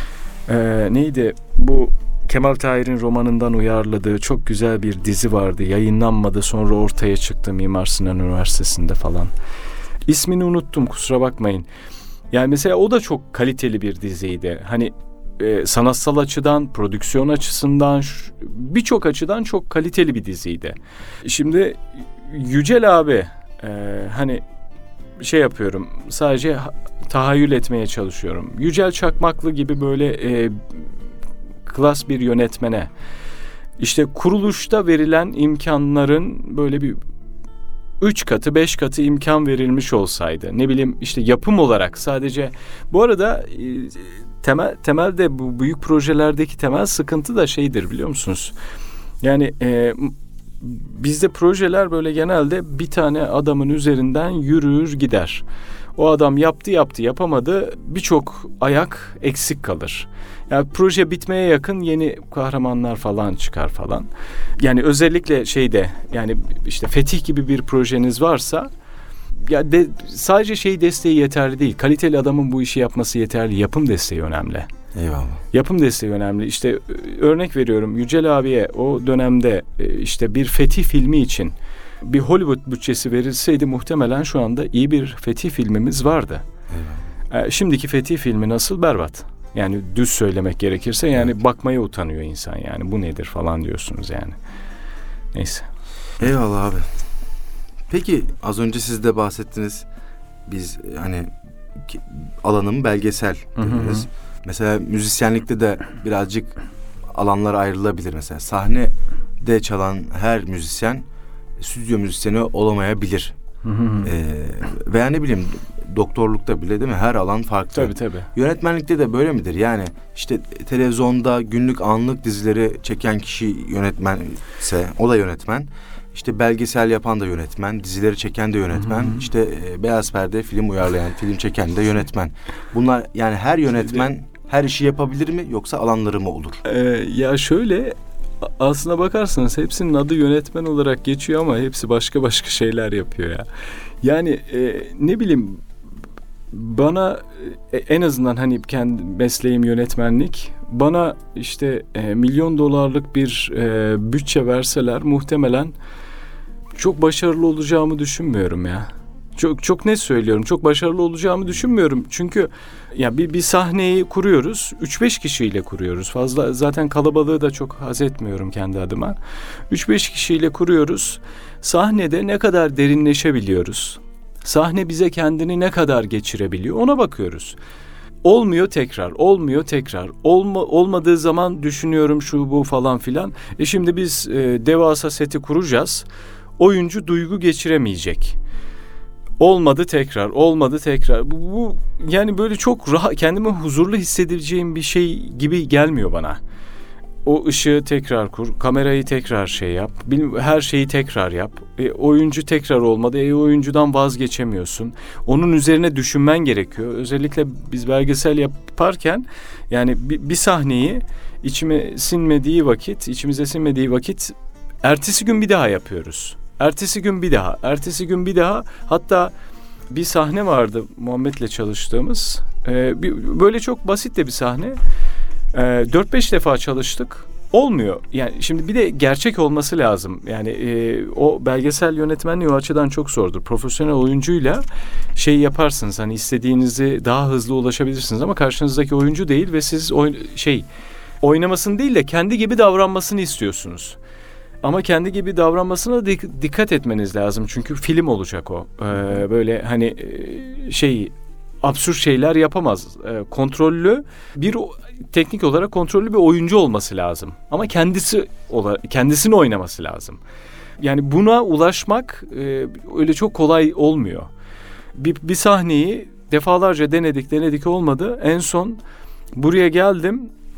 Ee, neydi? Bu Kemal Tahir'in romanından uyarladığı çok güzel bir dizi vardı. Yayınlanmadı, sonra ortaya çıktı Mimar Sinan Üniversitesi'nde falan. İsmini unuttum, kusura bakmayın. Yani mesela o da çok kaliteli bir diziydi. Hani e, sanatsal açıdan, prodüksiyon açısından, şu- birçok açıdan çok kaliteli bir diziydi. Şimdi Yücel abi, e, hani şey yapıyorum, sadece ha- tahayyül etmeye çalışıyorum. Yücel Çakmaklı gibi böyle e, klas bir yönetmene, işte kuruluşta verilen imkanların böyle bir üç katı, beş katı imkan verilmiş olsaydı, ne bileyim işte yapım olarak sadece, bu arada e, temel temelde bu büyük projelerdeki temel sıkıntı da şeydir, biliyor musunuz? Yani e, bizde projeler böyle genelde bir tane adamın üzerinden yürür gider. O adam yaptı yaptı yapamadı, birçok ayak eksik kalır. Yani proje bitmeye yakın yeni kahramanlar falan çıkar falan. Yani özellikle şeyde, yani işte Fetih gibi bir projeniz varsa, ya de, sadece şey desteği yeterli değil. Kaliteli adamın bu işi yapması yeterli. Yapım desteği önemli. Eyvallah. Yapım desteği önemli. İşte örnek veriyorum, Yücel abiye o dönemde işte bir Fetih filmi için bir Hollywood bütçesi verilseydi muhtemelen şu anda iyi bir Fetih filmimiz vardı. Eyvallah. Şimdiki Fetih filmi nasıl? Berbat. Yani düz söylemek gerekirse, yani evet, bakmaya utanıyor insan, yani bu nedir falan diyorsunuz yani. Neyse. Eyvallah abi. Peki az önce siz de bahsettiniz. Biz hani alanım belgesel dediniz. Mesela müzisyenlikte de birazcık alanlar ayrılabilir. Mesela sahnede çalan her müzisyen stüdyo müzisyeni olamayabilir. Hı hı. Ee, veya ne bileyim doktorlukta bile değil mi? Her alan farklı. Tabii tabii. Yönetmenlikte de böyle midir? Yani işte televizyonda günlük anlık dizileri çeken kişi yönetmense o da yönetmen. İşte belgesel yapan da yönetmen, dizileri çeken de yönetmen, Hı-hı. işte e, beyaz perde film uyarlayan, film çeken de yönetmen. Bunlar yani her yönetmen her işi yapabilir mi yoksa alanları mı olur? Ee, ya şöyle aslına bakarsanız hepsinin adı yönetmen olarak geçiyor ama hepsi başka başka şeyler yapıyor ya. Yani e, ne bileyim bana e, en azından hani kendi mesleğim yönetmenlik, bana işte e, milyon dolarlık bir e, bütçe verseler muhtemelen çok başarılı olacağımı düşünmüyorum ya. Çok çok net söylüyorum. Çok başarılı olacağımı düşünmüyorum. Çünkü ya bir bir sahneyi kuruyoruz. üç beş kişiyle kuruyoruz. Fazla zaten kalabalığı da çok haz etmiyorum kendi adıma. üç beş kişiyle kuruyoruz. Sahnede ne kadar derinleşebiliyoruz? Sahne bize kendini ne kadar geçirebiliyor? Ona bakıyoruz. Olmuyor tekrar, olmuyor tekrar. Olma, olmadığı zaman düşünüyorum şu bu falan filan. E şimdi biz e, devasa seti kuracağız. Oyuncu duygu geçiremeyecek. Olmadı tekrar, olmadı tekrar. Bu, bu yani böyle çok rahat, kendimi huzurlu hissedeceğim bir şey gibi gelmiyor bana. O ışığı tekrar kur, kamerayı tekrar şey yap, her şeyi tekrar yap. E, oyuncu tekrar olmadı, e, oyuncudan vazgeçemiyorsun. Onun üzerine düşünmen gerekiyor. Özellikle biz belgesel yaparken yani bir, bir sahneyi içime sinmediği vakit, içimize sinmediği vakit ertesi gün bir daha yapıyoruz. Ertesi gün bir daha, ertesi gün bir daha. Hatta bir sahne vardı Muhammed'le çalıştığımız. Ee, bir, böyle çok basit de bir sahne. Ee, dört beş defa çalıştık. Olmuyor. Yani şimdi bir de gerçek olması lazım. Yani e, o belgesel yönetmenliği o açıdan çok zordur. Profesyonel oyuncuyla şey yaparsınız. Hani istediğinizi daha hızlı ulaşabilirsiniz ama karşınızdaki oyuncu değil ve siz oyn- şey oynamasını değil de kendi gibi davranmasını istiyorsunuz. Ama kendi gibi davranmasına dik- dikkat etmeniz lazım. Çünkü film olacak o. Ee, böyle hani e, şey absürt şeyler yapamaz. Ee, kontrollü bir teknik olarak kontrollü bir oyuncu olması lazım. Ama kendisi ola, kendisini oynaması lazım. Yani buna ulaşmak e, öyle çok kolay olmuyor. Bir, bir sahneyi defalarca denedik denedik olmadı. En son buraya geldim.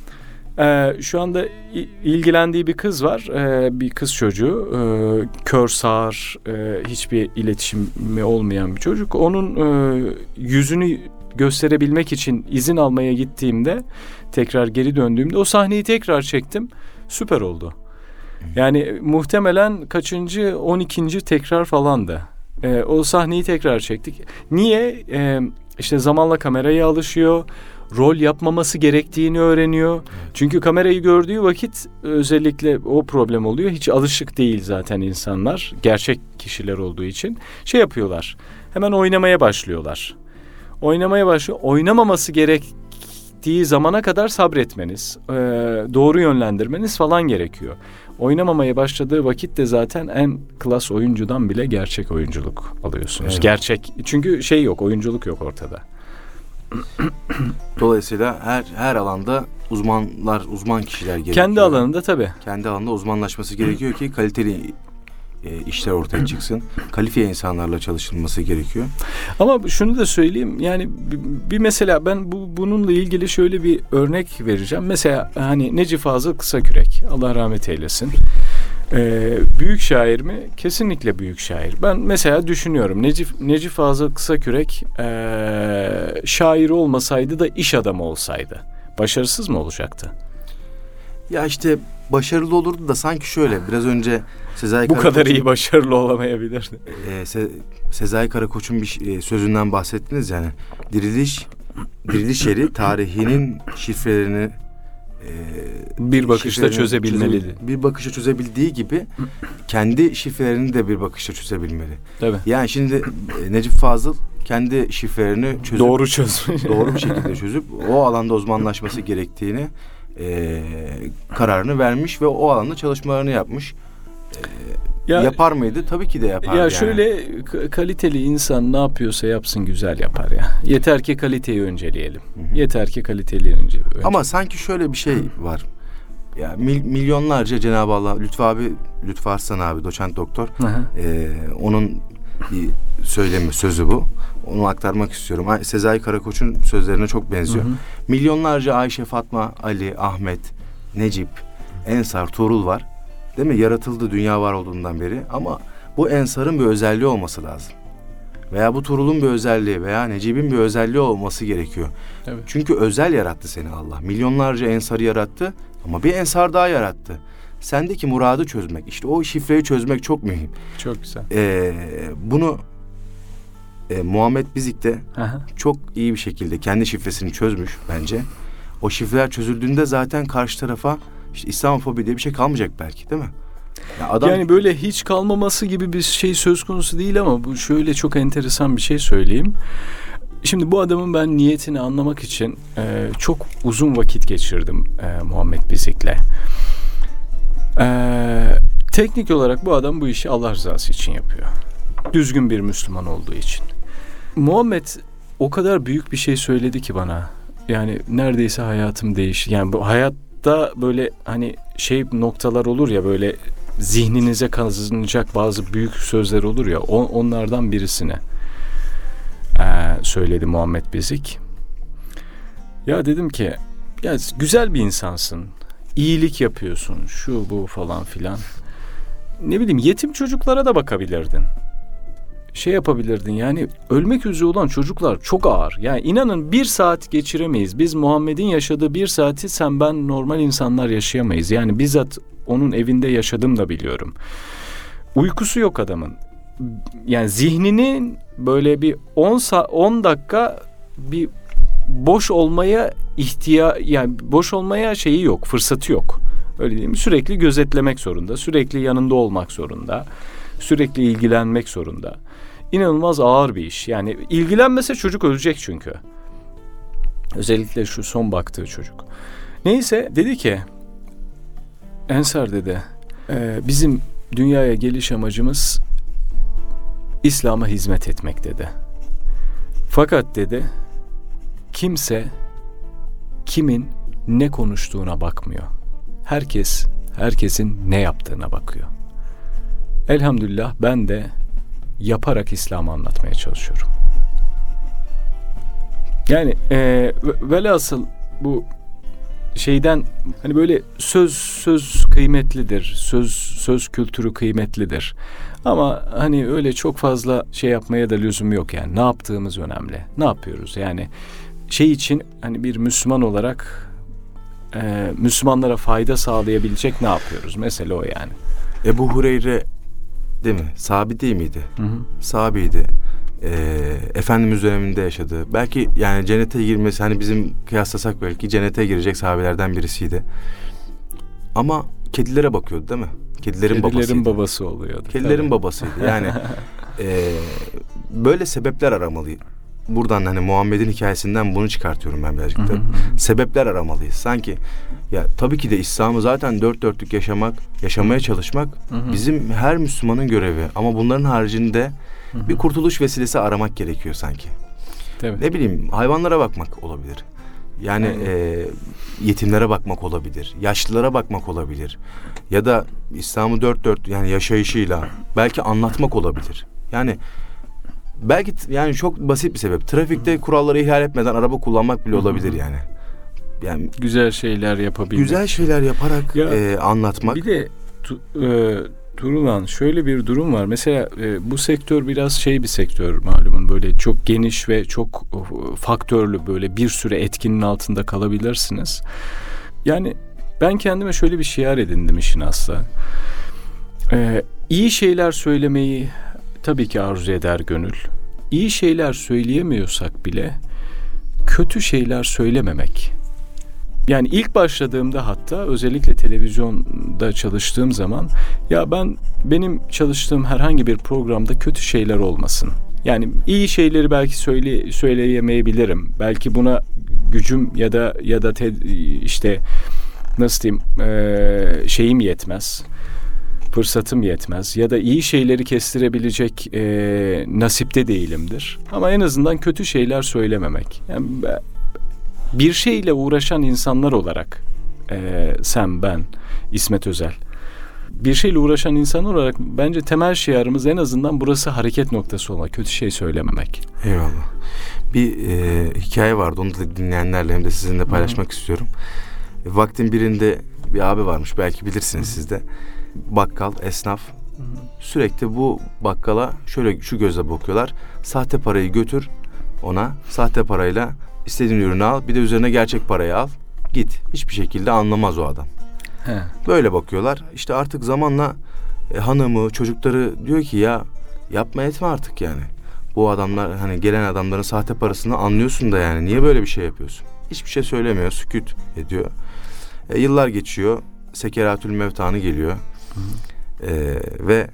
Ee, şu anda ilgilendiği bir kız var, ee, bir kız çocuğu, ee, kör sağır, ee, hiçbir iletişimi olmayan bir çocuk. Onun ee, yüzünü gösterebilmek için izin almaya gittiğimde, tekrar geri döndüğümde o sahneyi tekrar çektim, süper oldu. Yani muhtemelen kaçıncı, on ikinci tekrar falandı. Ee, o sahneyi tekrar çektik. Niye? Ee, işte zamanla kameraya alışıyor. Rol yapmaması gerektiğini öğreniyor. Çünkü kamerayı gördüğü vakit özellikle o problem oluyor. Hiç alışık değil zaten insanlar. Gerçek kişiler olduğu için. Şey yapıyorlar. Hemen oynamaya başlıyorlar. Oynamaya başlıyor. Oynamaması gerektiği zamana kadar sabretmeniz, e, doğru yönlendirmeniz falan gerekiyor. Oynamamaya başladığı vakit de zaten en klas oyuncudan bile gerçek oyunculuk alıyorsunuz. Evet. Gerçek. Çünkü şey yok, oyunculuk yok ortada. Dolayısıyla her her alanda uzmanlar, uzman kişiler gerekiyor. Kendi alanında tabii. Kendi alanında uzmanlaşması gerekiyor ki kaliteli e, işler ortaya çıksın. Kalifiye insanlarla çalışılması gerekiyor. Ama şunu da söyleyeyim, yani bir, bir mesela ben bu bununla ilgili şöyle bir örnek vereceğim. Mesela hani Necip Fazıl Kısakürek, Allah rahmet eylesin. Ee, büyük şair mi? Kesinlikle büyük şair. Ben mesela düşünüyorum, Necip, Necip Fazıl Kısakürek ee, şair olmasaydı da iş adamı olsaydı başarısız mı olacaktı? Ya işte başarılı olurdu da sanki şöyle biraz önce Sezai bu Karakoç'un, kadar iyi başarılı olamayabilirdi. E, Se, Sezai Karakoç'un bir e, sözünden bahsettiniz yani. Diriliş diriliş yeri tarihinin şifrelerini e, bir bakışta çözebilmeliydi. Çöze, bir bakışta çözebildiği gibi kendi şifrelerini de bir bakışta çözebilmeli. Tabii. Yani şimdi e, Necip Fazıl kendi şifrelerini çözüp doğru çözmüş. doğru bir şekilde çözüp o alanda uzmanlaşması gerektiğini e, kararını vermiş ve o alanda çalışmalarını yapmış. E, ya, yapar mıydı? Tabii ki de yapar. Ya yani. şöyle k- kaliteli insan ne yapıyorsa yapsın güzel yapar ya. Yeter ki kaliteyi önceleyelim. Hı hı. Yeter ki kaliteyi önce. önce. Ama sanki şöyle bir şey var. Ya mil, milyonlarca Cenab-ı Allah, Lütfü abi, Lütfü Arslan abi, doçent doktor. E, onun bir söylemi, sözü bu. Onu aktarmak istiyorum. Sezai Karakoç'un sözlerine çok benziyor. Hı hı. Milyonlarca Ayşe, Fatma, Ali, Ahmet, Necip, Ensar, Tuğrul var. Değil mi? Yaratıldı dünya var olduğundan beri. Ama bu Ensar'ın bir özelliği olması lazım. Veya bu Tuğrul'un bir özelliği veya Necip'in bir özelliği olması gerekiyor. Evet. Çünkü özel yarattı seni Allah. Milyonlarca Ensar'ı yarattı ama bir Ensar daha yarattı. Sendeki muradı çözmek. İşte o şifreyi çözmek çok mühim. Çok güzel. Ee, bunu e, Muhammed Bizik de çok iyi bir şekilde kendi şifresini çözmüş bence. O şifreler çözüldüğünde zaten karşı tarafa işte İslamofobi diye bir şey kalmayacak belki, değil mi? Ya adam... Yani böyle hiç kalmaması gibi bir şey söz konusu değil ama bu şöyle çok enteresan bir şey söyleyeyim. Şimdi bu adamın ben niyetini anlamak için e, çok uzun vakit geçirdim e, Muhammed Bizik'le. E, teknik olarak bu adam bu işi Allah rızası için yapıyor. Düzgün bir Müslüman olduğu için. Muhammed o kadar büyük bir şey söyledi ki bana. Yani neredeyse hayatım değişti. Yani bu hayatta böyle hani şey noktalar olur ya, böyle zihninize kazınacak bazı büyük sözler olur ya, on, onlardan birisine ee, söyledi Muhammed Bizik. Ya dedim ki ya güzel bir insansın, iyilik yapıyorsun, şu bu falan filan, ne bileyim yetim çocuklara da bakabilirdin, şey yapabilirdin. Yani ölmek üzere olan çocuklar çok ağır. Yani inanın bir saat geçiremeyiz. Biz Muhammed'in yaşadığı bir saati sen ben normal insanlar yaşayamayız. Yani bizzat onun evinde yaşadım da biliyorum. Uykusu yok adamın. Yani zihninin böyle bir on dakika bir boş olmaya ihtiya yani boş olmaya şeyi yok, fırsatı yok. Öyle diyeyim mi? Sürekli gözetlemek zorunda, sürekli yanında olmak zorunda, sürekli ilgilenmek zorunda. İnanılmaz ağır bir iş. Yani ilgilenmese çocuk ölecek çünkü. Özellikle şu son baktığı çocuk. Neyse dedi ki, Ensar dedi, e, bizim dünyaya geliş amacımız İslam'a hizmet etmek dedi. Fakat dedi, kimse kimin ne konuştuğuna bakmıyor. Herkes herkesin ne yaptığına bakıyor. Elhamdülillah ben de yaparak İslam'ı anlatmaya çalışıyorum. Yani e, velhasıl bu şeyden hani böyle söz söz kıymetlidir. Söz söz kültürü kıymetlidir. Ama hani öyle çok fazla şey yapmaya da lüzum yok yani. Ne yaptığımız önemli. Ne yapıyoruz? Yani şey için hani bir Müslüman olarak e, Müslümanlara fayda sağlayabilecek ne yapıyoruz? Mesele o yani. Ebu Hureyre değil mi? Sahabi değil miydi? Hı hı. Sahabiydi. Ee, Efendimiz döneminde yaşadı. Belki yani cennete girmesi, hani bizim kıyaslasak belki cennete girecek sahabelerden birisiydi. Ama kedilere bakıyordu değil mi? Kedilerin, Kedilerin babasıydı. babası oluyordu. Kedilerin tabii. babasıydı. Yani e, böyle sebepler aramalıyız. Buradan hani Muhammed'in hikayesinden bunu çıkartıyorum ben birazcık da. Sebepler aramalıyız. Sanki ya tabii ki de İslam'ı zaten dört dörtlük yaşamak, yaşamaya çalışmak hı hı. bizim her Müslümanın görevi. Ama bunların haricinde hı hı. bir kurtuluş vesilesi aramak gerekiyor sanki. Tabii. Ne bileyim, hayvanlara bakmak olabilir. Yani e, yetimlere bakmak olabilir. Yaşlılara bakmak olabilir. Ya da İslam'ı dört dört yani yaşayışıyla belki anlatmak olabilir. Yani belki yani çok basit bir sebep. Trafikte kuralları ihlal etmeden araba kullanmak bile olabilir yani. Yani güzel şeyler yapabilmek. Güzel şeyler yaparak ya, e, anlatmak. Bir de tu, e, Turulan şöyle bir durum var. Mesela e, bu sektör biraz şey bir sektör malumun, böyle çok geniş ve çok e, faktörlü, böyle bir sürü etkinin altında kalabilirsiniz. Yani ben kendime şöyle bir şiar edindim işin aslı. E, iyi şeyler söylemeyi tabii ki arzu eder gönül. İyi şeyler söyleyemiyorsak bile kötü şeyler söylememek. Yani ilk başladığımda, hatta özellikle televizyonda çalıştığım zaman, ya ben benim çalıştığım herhangi bir programda kötü şeyler olmasın. Yani iyi şeyleri belki söyle söyleyemeyebilirim. Belki buna gücüm ya da ya da te, işte nasıl diyeyim e, şeyim yetmez. Fırsatım yetmez ya da iyi şeyleri kestirebilecek e, nasipte değilimdir. Ama en azından kötü şeyler söylememek. Yani bir şeyle uğraşan insanlar olarak Ee, sen, ben, İsmet Özel. Bir şeyle uğraşan insan olarak bence temel şiarımız en azından burası hareket noktası olmak. Kötü şey söylememek. Eyvallah. Bir e, hikaye vardı. Onu da dinleyenlerle hem de sizinle paylaşmak Hı-hı. istiyorum. E, vaktin birinde bir abi varmış. Belki bilirsiniz Hı-hı. siz de. Bakkal, esnaf. Hı-hı. Sürekli bu bakkala şöyle şu gözle bakıyorlar. Sahte parayı götür ona. Sahte parayla istediğin ürünü al. Bir de üzerine gerçek parayı al. Git. Hiçbir şekilde anlamaz o adam. He. Böyle bakıyorlar. İşte artık zamanla e, hanımı, çocukları diyor ki ya yapma etme artık yani. Bu adamlar hani gelen adamların sahte parasını anlıyorsun da yani niye böyle bir şey yapıyorsun? Hiçbir şey söylemiyor, sükût ediyor. E, yıllar geçiyor. Sekeratül mevt anı geliyor. E, ve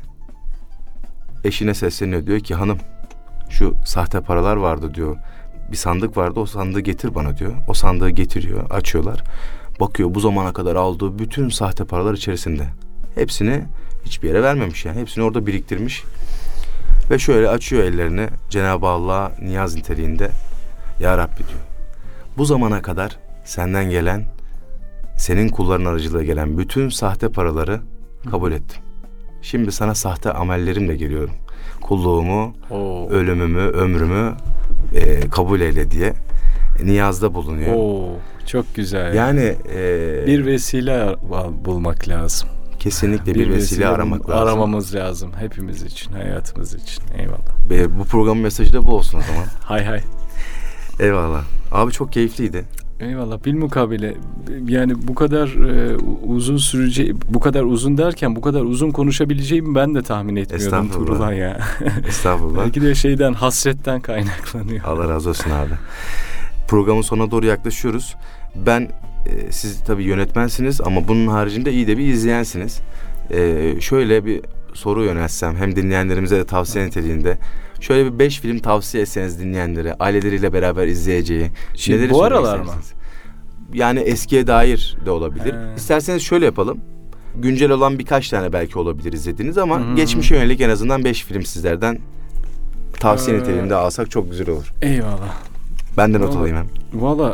eşine sesleniyor. Diyor ki hanım şu sahte paralar vardı diyor. Bir sandık vardı, o sandığı getir bana diyor. O sandığı getiriyor, açıyorlar. Bakıyor bu zamana kadar aldığı bütün sahte paralar içerisinde. Hepsini hiçbir yere vermemiş yani. Hepsini orada biriktirmiş. Ve şöyle açıyor ellerini Cenab-ı Allah'a niyaz niteliğinde. Ya Rabbi diyor. Bu zamana kadar senden gelen, senin kulların aracılığıyla gelen bütün sahte paraları kabul ettim. Şimdi sana sahte amellerimle geliyorum. Kulluğumu, Oo. ölümümü, ömrümü e, kabul eyle diye niyazda bulunuyor. Oo, çok güzel. Yani e, bir vesile bulmak lazım. Kesinlikle bir, bir vesile, vesile aramak lazım. Aramamız lazım hepimiz için, hayatımız için. Eyvallah. Ve bu programın mesajı da bu olsun o zaman. hay hay. Eyvallah. Abi çok keyifliydi. Eyvallah. Bilmukabele yani bu kadar e, uzun sürece, bu kadar uzun derken bu kadar uzun konuşabileceğimi ben de tahmin etmiyordum Turulay ya. Estağfurullah. Belki de şeyden, hasretten kaynaklanıyor. Allah razı olsun abi. Programın sonuna doğru yaklaşıyoruz. Ben e, siz tabii yönetmensiniz ama bunun haricinde iyi de bir izleyensiniz. E, şöyle bir soru yöneltsem hem dinleyenlerimize de tavsiye niteliğinde. Şöyle bir beş film tavsiye etseniz dinleyenlere, aileleriyle beraber izleyeceği. Şimdi bu aralar mı? Yani eskiye dair de olabilir. He. İsterseniz şöyle yapalım. Güncel olan birkaç tane belki olabilir izlediğiniz ama hmm. geçmişe yönelik en azından beş film sizlerden tavsiye ee, niteliğinde alsak çok güzel olur. Eyvallah. Ben de not alayım hem. Valla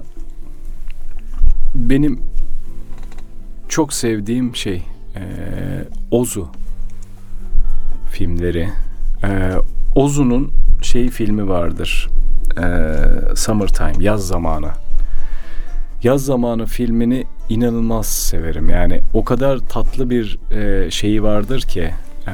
benim çok sevdiğim şey e, Ozu filmleri. E, Ozu'nun şey filmi vardır. E, Summertime, yaz zamanı. Yaz zamanı filmini inanılmaz severim. Yani o kadar tatlı bir e, şeyi vardır ki e,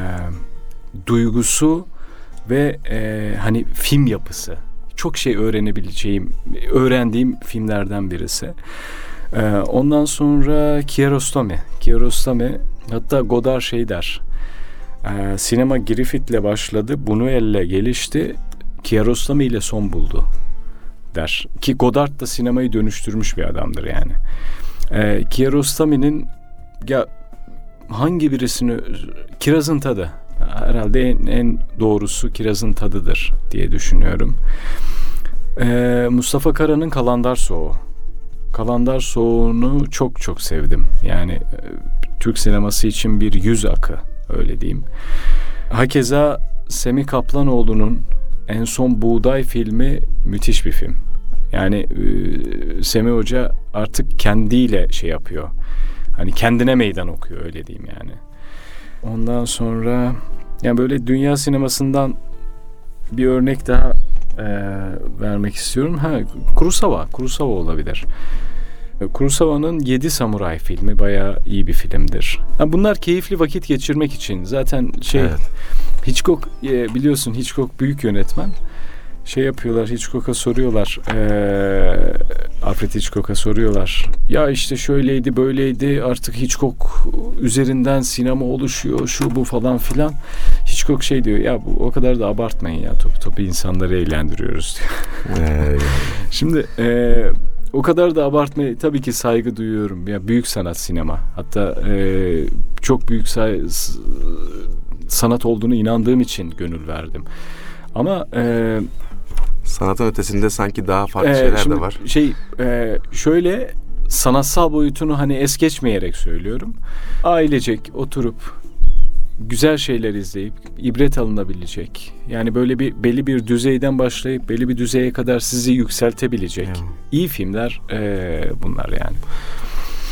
duygusu ve e, hani film yapısı. Çok şey öğrenebileceğim, öğrendiğim filmlerden birisi. Ee, ondan sonra Kiarostami. Kiarostami, hatta Godard şey der. E, sinema Griffith'le başladı, Buñuel'le gelişti, Kiarostami ile son buldu der. Ki Godard da sinemayı dönüştürmüş bir adamdır yani. E, Kiarostami'nin ya hangi birisini, Kirazın Tadı. Herhalde en, en doğrusu Kirazın Tadı'dır diye düşünüyorum. Ee, Mustafa Kara'nın Kalandar Soğuğu. Kalandar Soğuğu'nu çok çok sevdim. Yani e, Türk sineması için bir yüz akı, öyle diyeyim. Hakeza Semih Kaplanoğlu'nun En Son Buğday filmi müthiş bir film. Yani e, Semih Hoca artık kendiyle şey yapıyor. Hani kendine meydan okuyor, öyle diyeyim yani. Ondan sonra yani böyle dünya sinemasından bir örnek daha e, vermek istiyorum. Ha, Kurosawa, Kurosawa olabilir. Kurosawa'nın Yedi Samuray filmi bayağı iyi bir filmdir. Yani bunlar keyifli vakit geçirmek için. Zaten şey evet. Hitchcock e, biliyorsun, Hitchcock büyük yönetmen. Şey yapıyorlar, Hitchcock'a soruyorlar. E, Alfred Hitchcock'a soruyorlar. Ya işte şöyleydi, böyleydi. Artık Hitchcock üzerinden sinema oluşuyor, şu bu falan filan. Hitchcock şey diyor. Ya bu o kadar da abartmayın ya. Topu topu insanları eğlendiriyoruz diyor. Evet. Şimdi e, o kadar da abartmaya tabii ki saygı duyuyorum. Ya büyük sanat sinema. Hatta e, çok büyük say- sanat olduğunu inandığım için gönül verdim. Ama e, sanatın ötesinde sanki daha farklı e, şeyler de var. Şey e, şöyle sanatsal boyutunu hani es geçmeyerek söylüyorum. Ailecek oturup güzel şeyler izleyip ibret alınabilecek. Yani böyle bir belli bir düzeyden başlayıp belli bir düzeye kadar sizi yükseltebilecek. Evet. İyi filmler e, bunlar yani.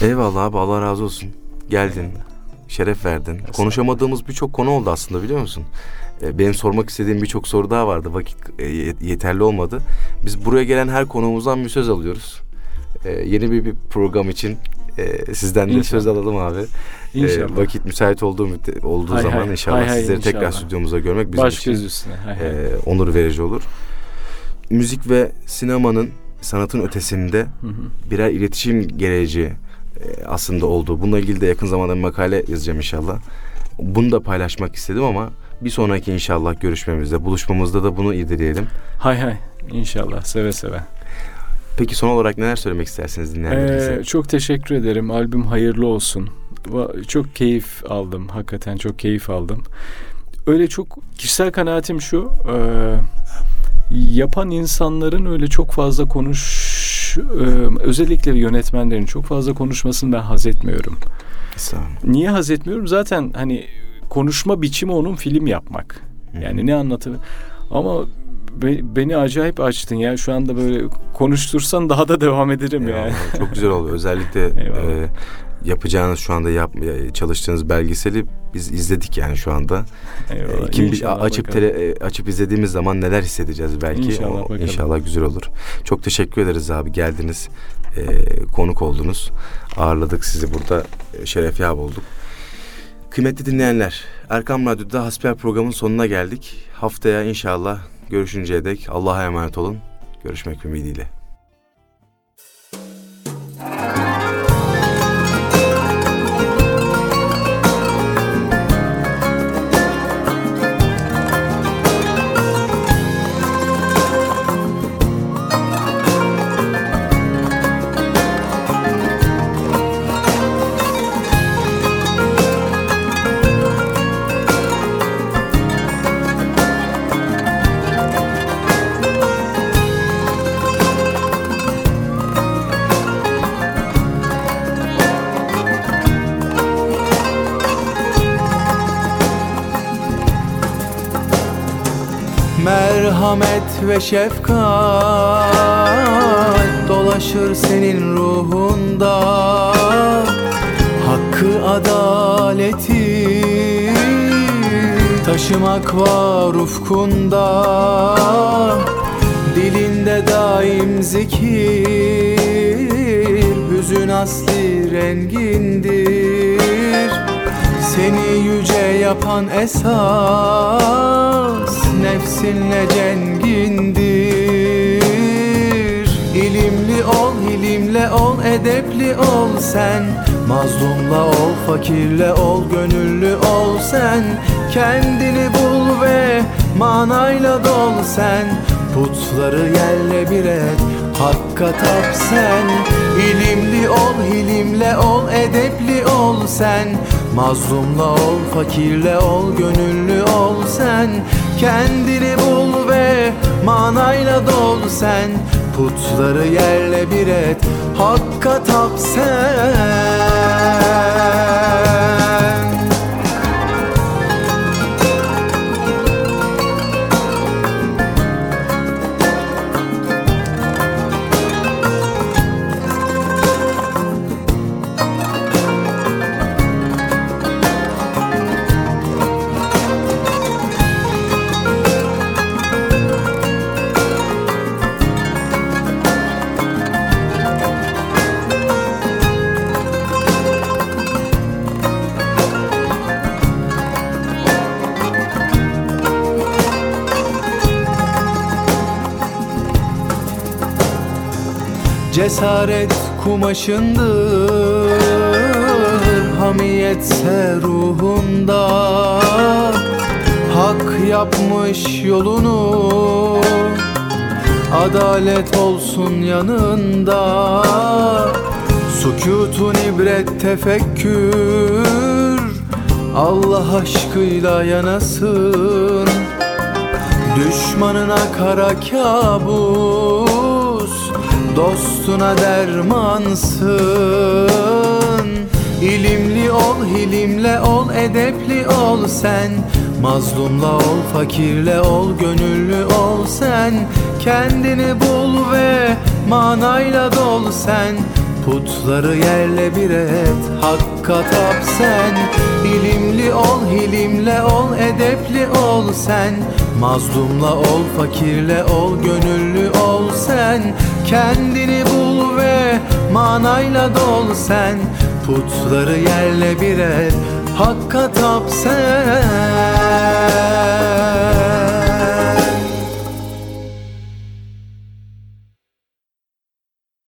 Eyvallah abi, Allah razı olsun. Geldin, şeref verdin. Konuşamadığımız birçok konu oldu aslında, biliyor musun? Benim sormak istediğim birçok soru daha vardı. Vakit yeterli olmadı. Biz buraya gelen her konuğumuzdan bir söz alıyoruz. Yeni bir, bir program için sizden de İnşallah. söz alalım abi. İnşallah. Vakit müsait olduğu olduğu hay zaman hay. inşallah hay hay, sizleri inşallah. tekrar stüdyomuza görmek bizim Baş için üstüne. Hay hay. onur verici olur. Müzik ve sinemanın, sanatın ötesinde hı hı. birer iletişim gereci aslında oldu. Bununla ilgili de yakın zamanda bir makale yazacağım inşallah. Bunu da paylaşmak istedim ama bir sonraki inşallah görüşmemizde, buluşmamızda da bunu irdeleyelim. Hay hay, inşallah, seve seve. Peki son olarak neler söylemek istersiniz dinleyenlerinize? Ee, çok teşekkür ederim. Albüm hayırlı olsun. Çok keyif aldım. Hakikaten çok keyif aldım. Öyle çok kişisel kanaatim şu. E, yapan insanların öyle çok fazla konuş... E, özellikle yönetmenlerin çok fazla konuşmasını ben haz etmiyorum. Niye haz etmiyorum? Zaten hani konuşma biçimi onun film yapmak. Yani ne anlatır? Ama be, beni acayip açtın ya. Şu anda böyle konuştursan daha da devam ederim Eyvallah. yani. Çok güzel oldu. Özellikle e, yapacağınız şu anda yap, çalıştığınız belgeseli biz izledik yani şu anda. Eyvallah. Kim İnşallah açıp tele, açıp izlediğimiz zaman neler hissedeceğiz belki. İnşallah, o, inşallah güzel olur. Çok teşekkür ederiz abi. Geldiniz. E, konuk oldunuz. Ağırladık sizi burada. E, şerefyab olduk. Kıymetli dinleyenler, Erkam Radyo'da Hasbihal programının sonuna geldik. Haftaya inşallah görüşünceye dek Allah'a emanet olun. Görüşmek ümidiyle. Merhamet ve şefkat dolaşır senin ruhunda. Hakkı, adaleti taşımak var ufkunda. Dilinde daim zikir, hüzün asli rengindir. Seni yüce yapan esas nefsinle cengindir. İlimli ol, hilimle ol, edepli ol sen. Mazlumla ol, fakirle ol, gönüllü ol sen. Kendini bul ve manayla dol sen. Putları yerle bir et, hakka tap sen. İlimli ol, hilimle ol, edepli ol sen. Mazlumla ol, fakirle ol, gönüllü ol sen. Kendini bul ve manayla dol sen. Putları yerle bir et, hakka tap sen. Cesaret kumaşındır, hamiyetse ruhunda. Hak yapmış yolunu, adalet olsun yanında. Sükûtun ibret tefekkür, Allah aşkıyla yanasın. Düşmanına kara kabus, dostuna dermansın. İlimli ol, hilimle ol, edepli ol sen. Mazlumla ol, fakirle ol, gönüllü ol sen. Kendini bul ve manayla dol sen. Putları yerle bir et, hakka tap sen. İlimli ol, hilimle ol, edepli ol sen. Mazlumla ol, fakirle ol, gönüllü ol sen. Kendini bul ve manayla dol sen. Putları yerle bir et, hakka tap sen.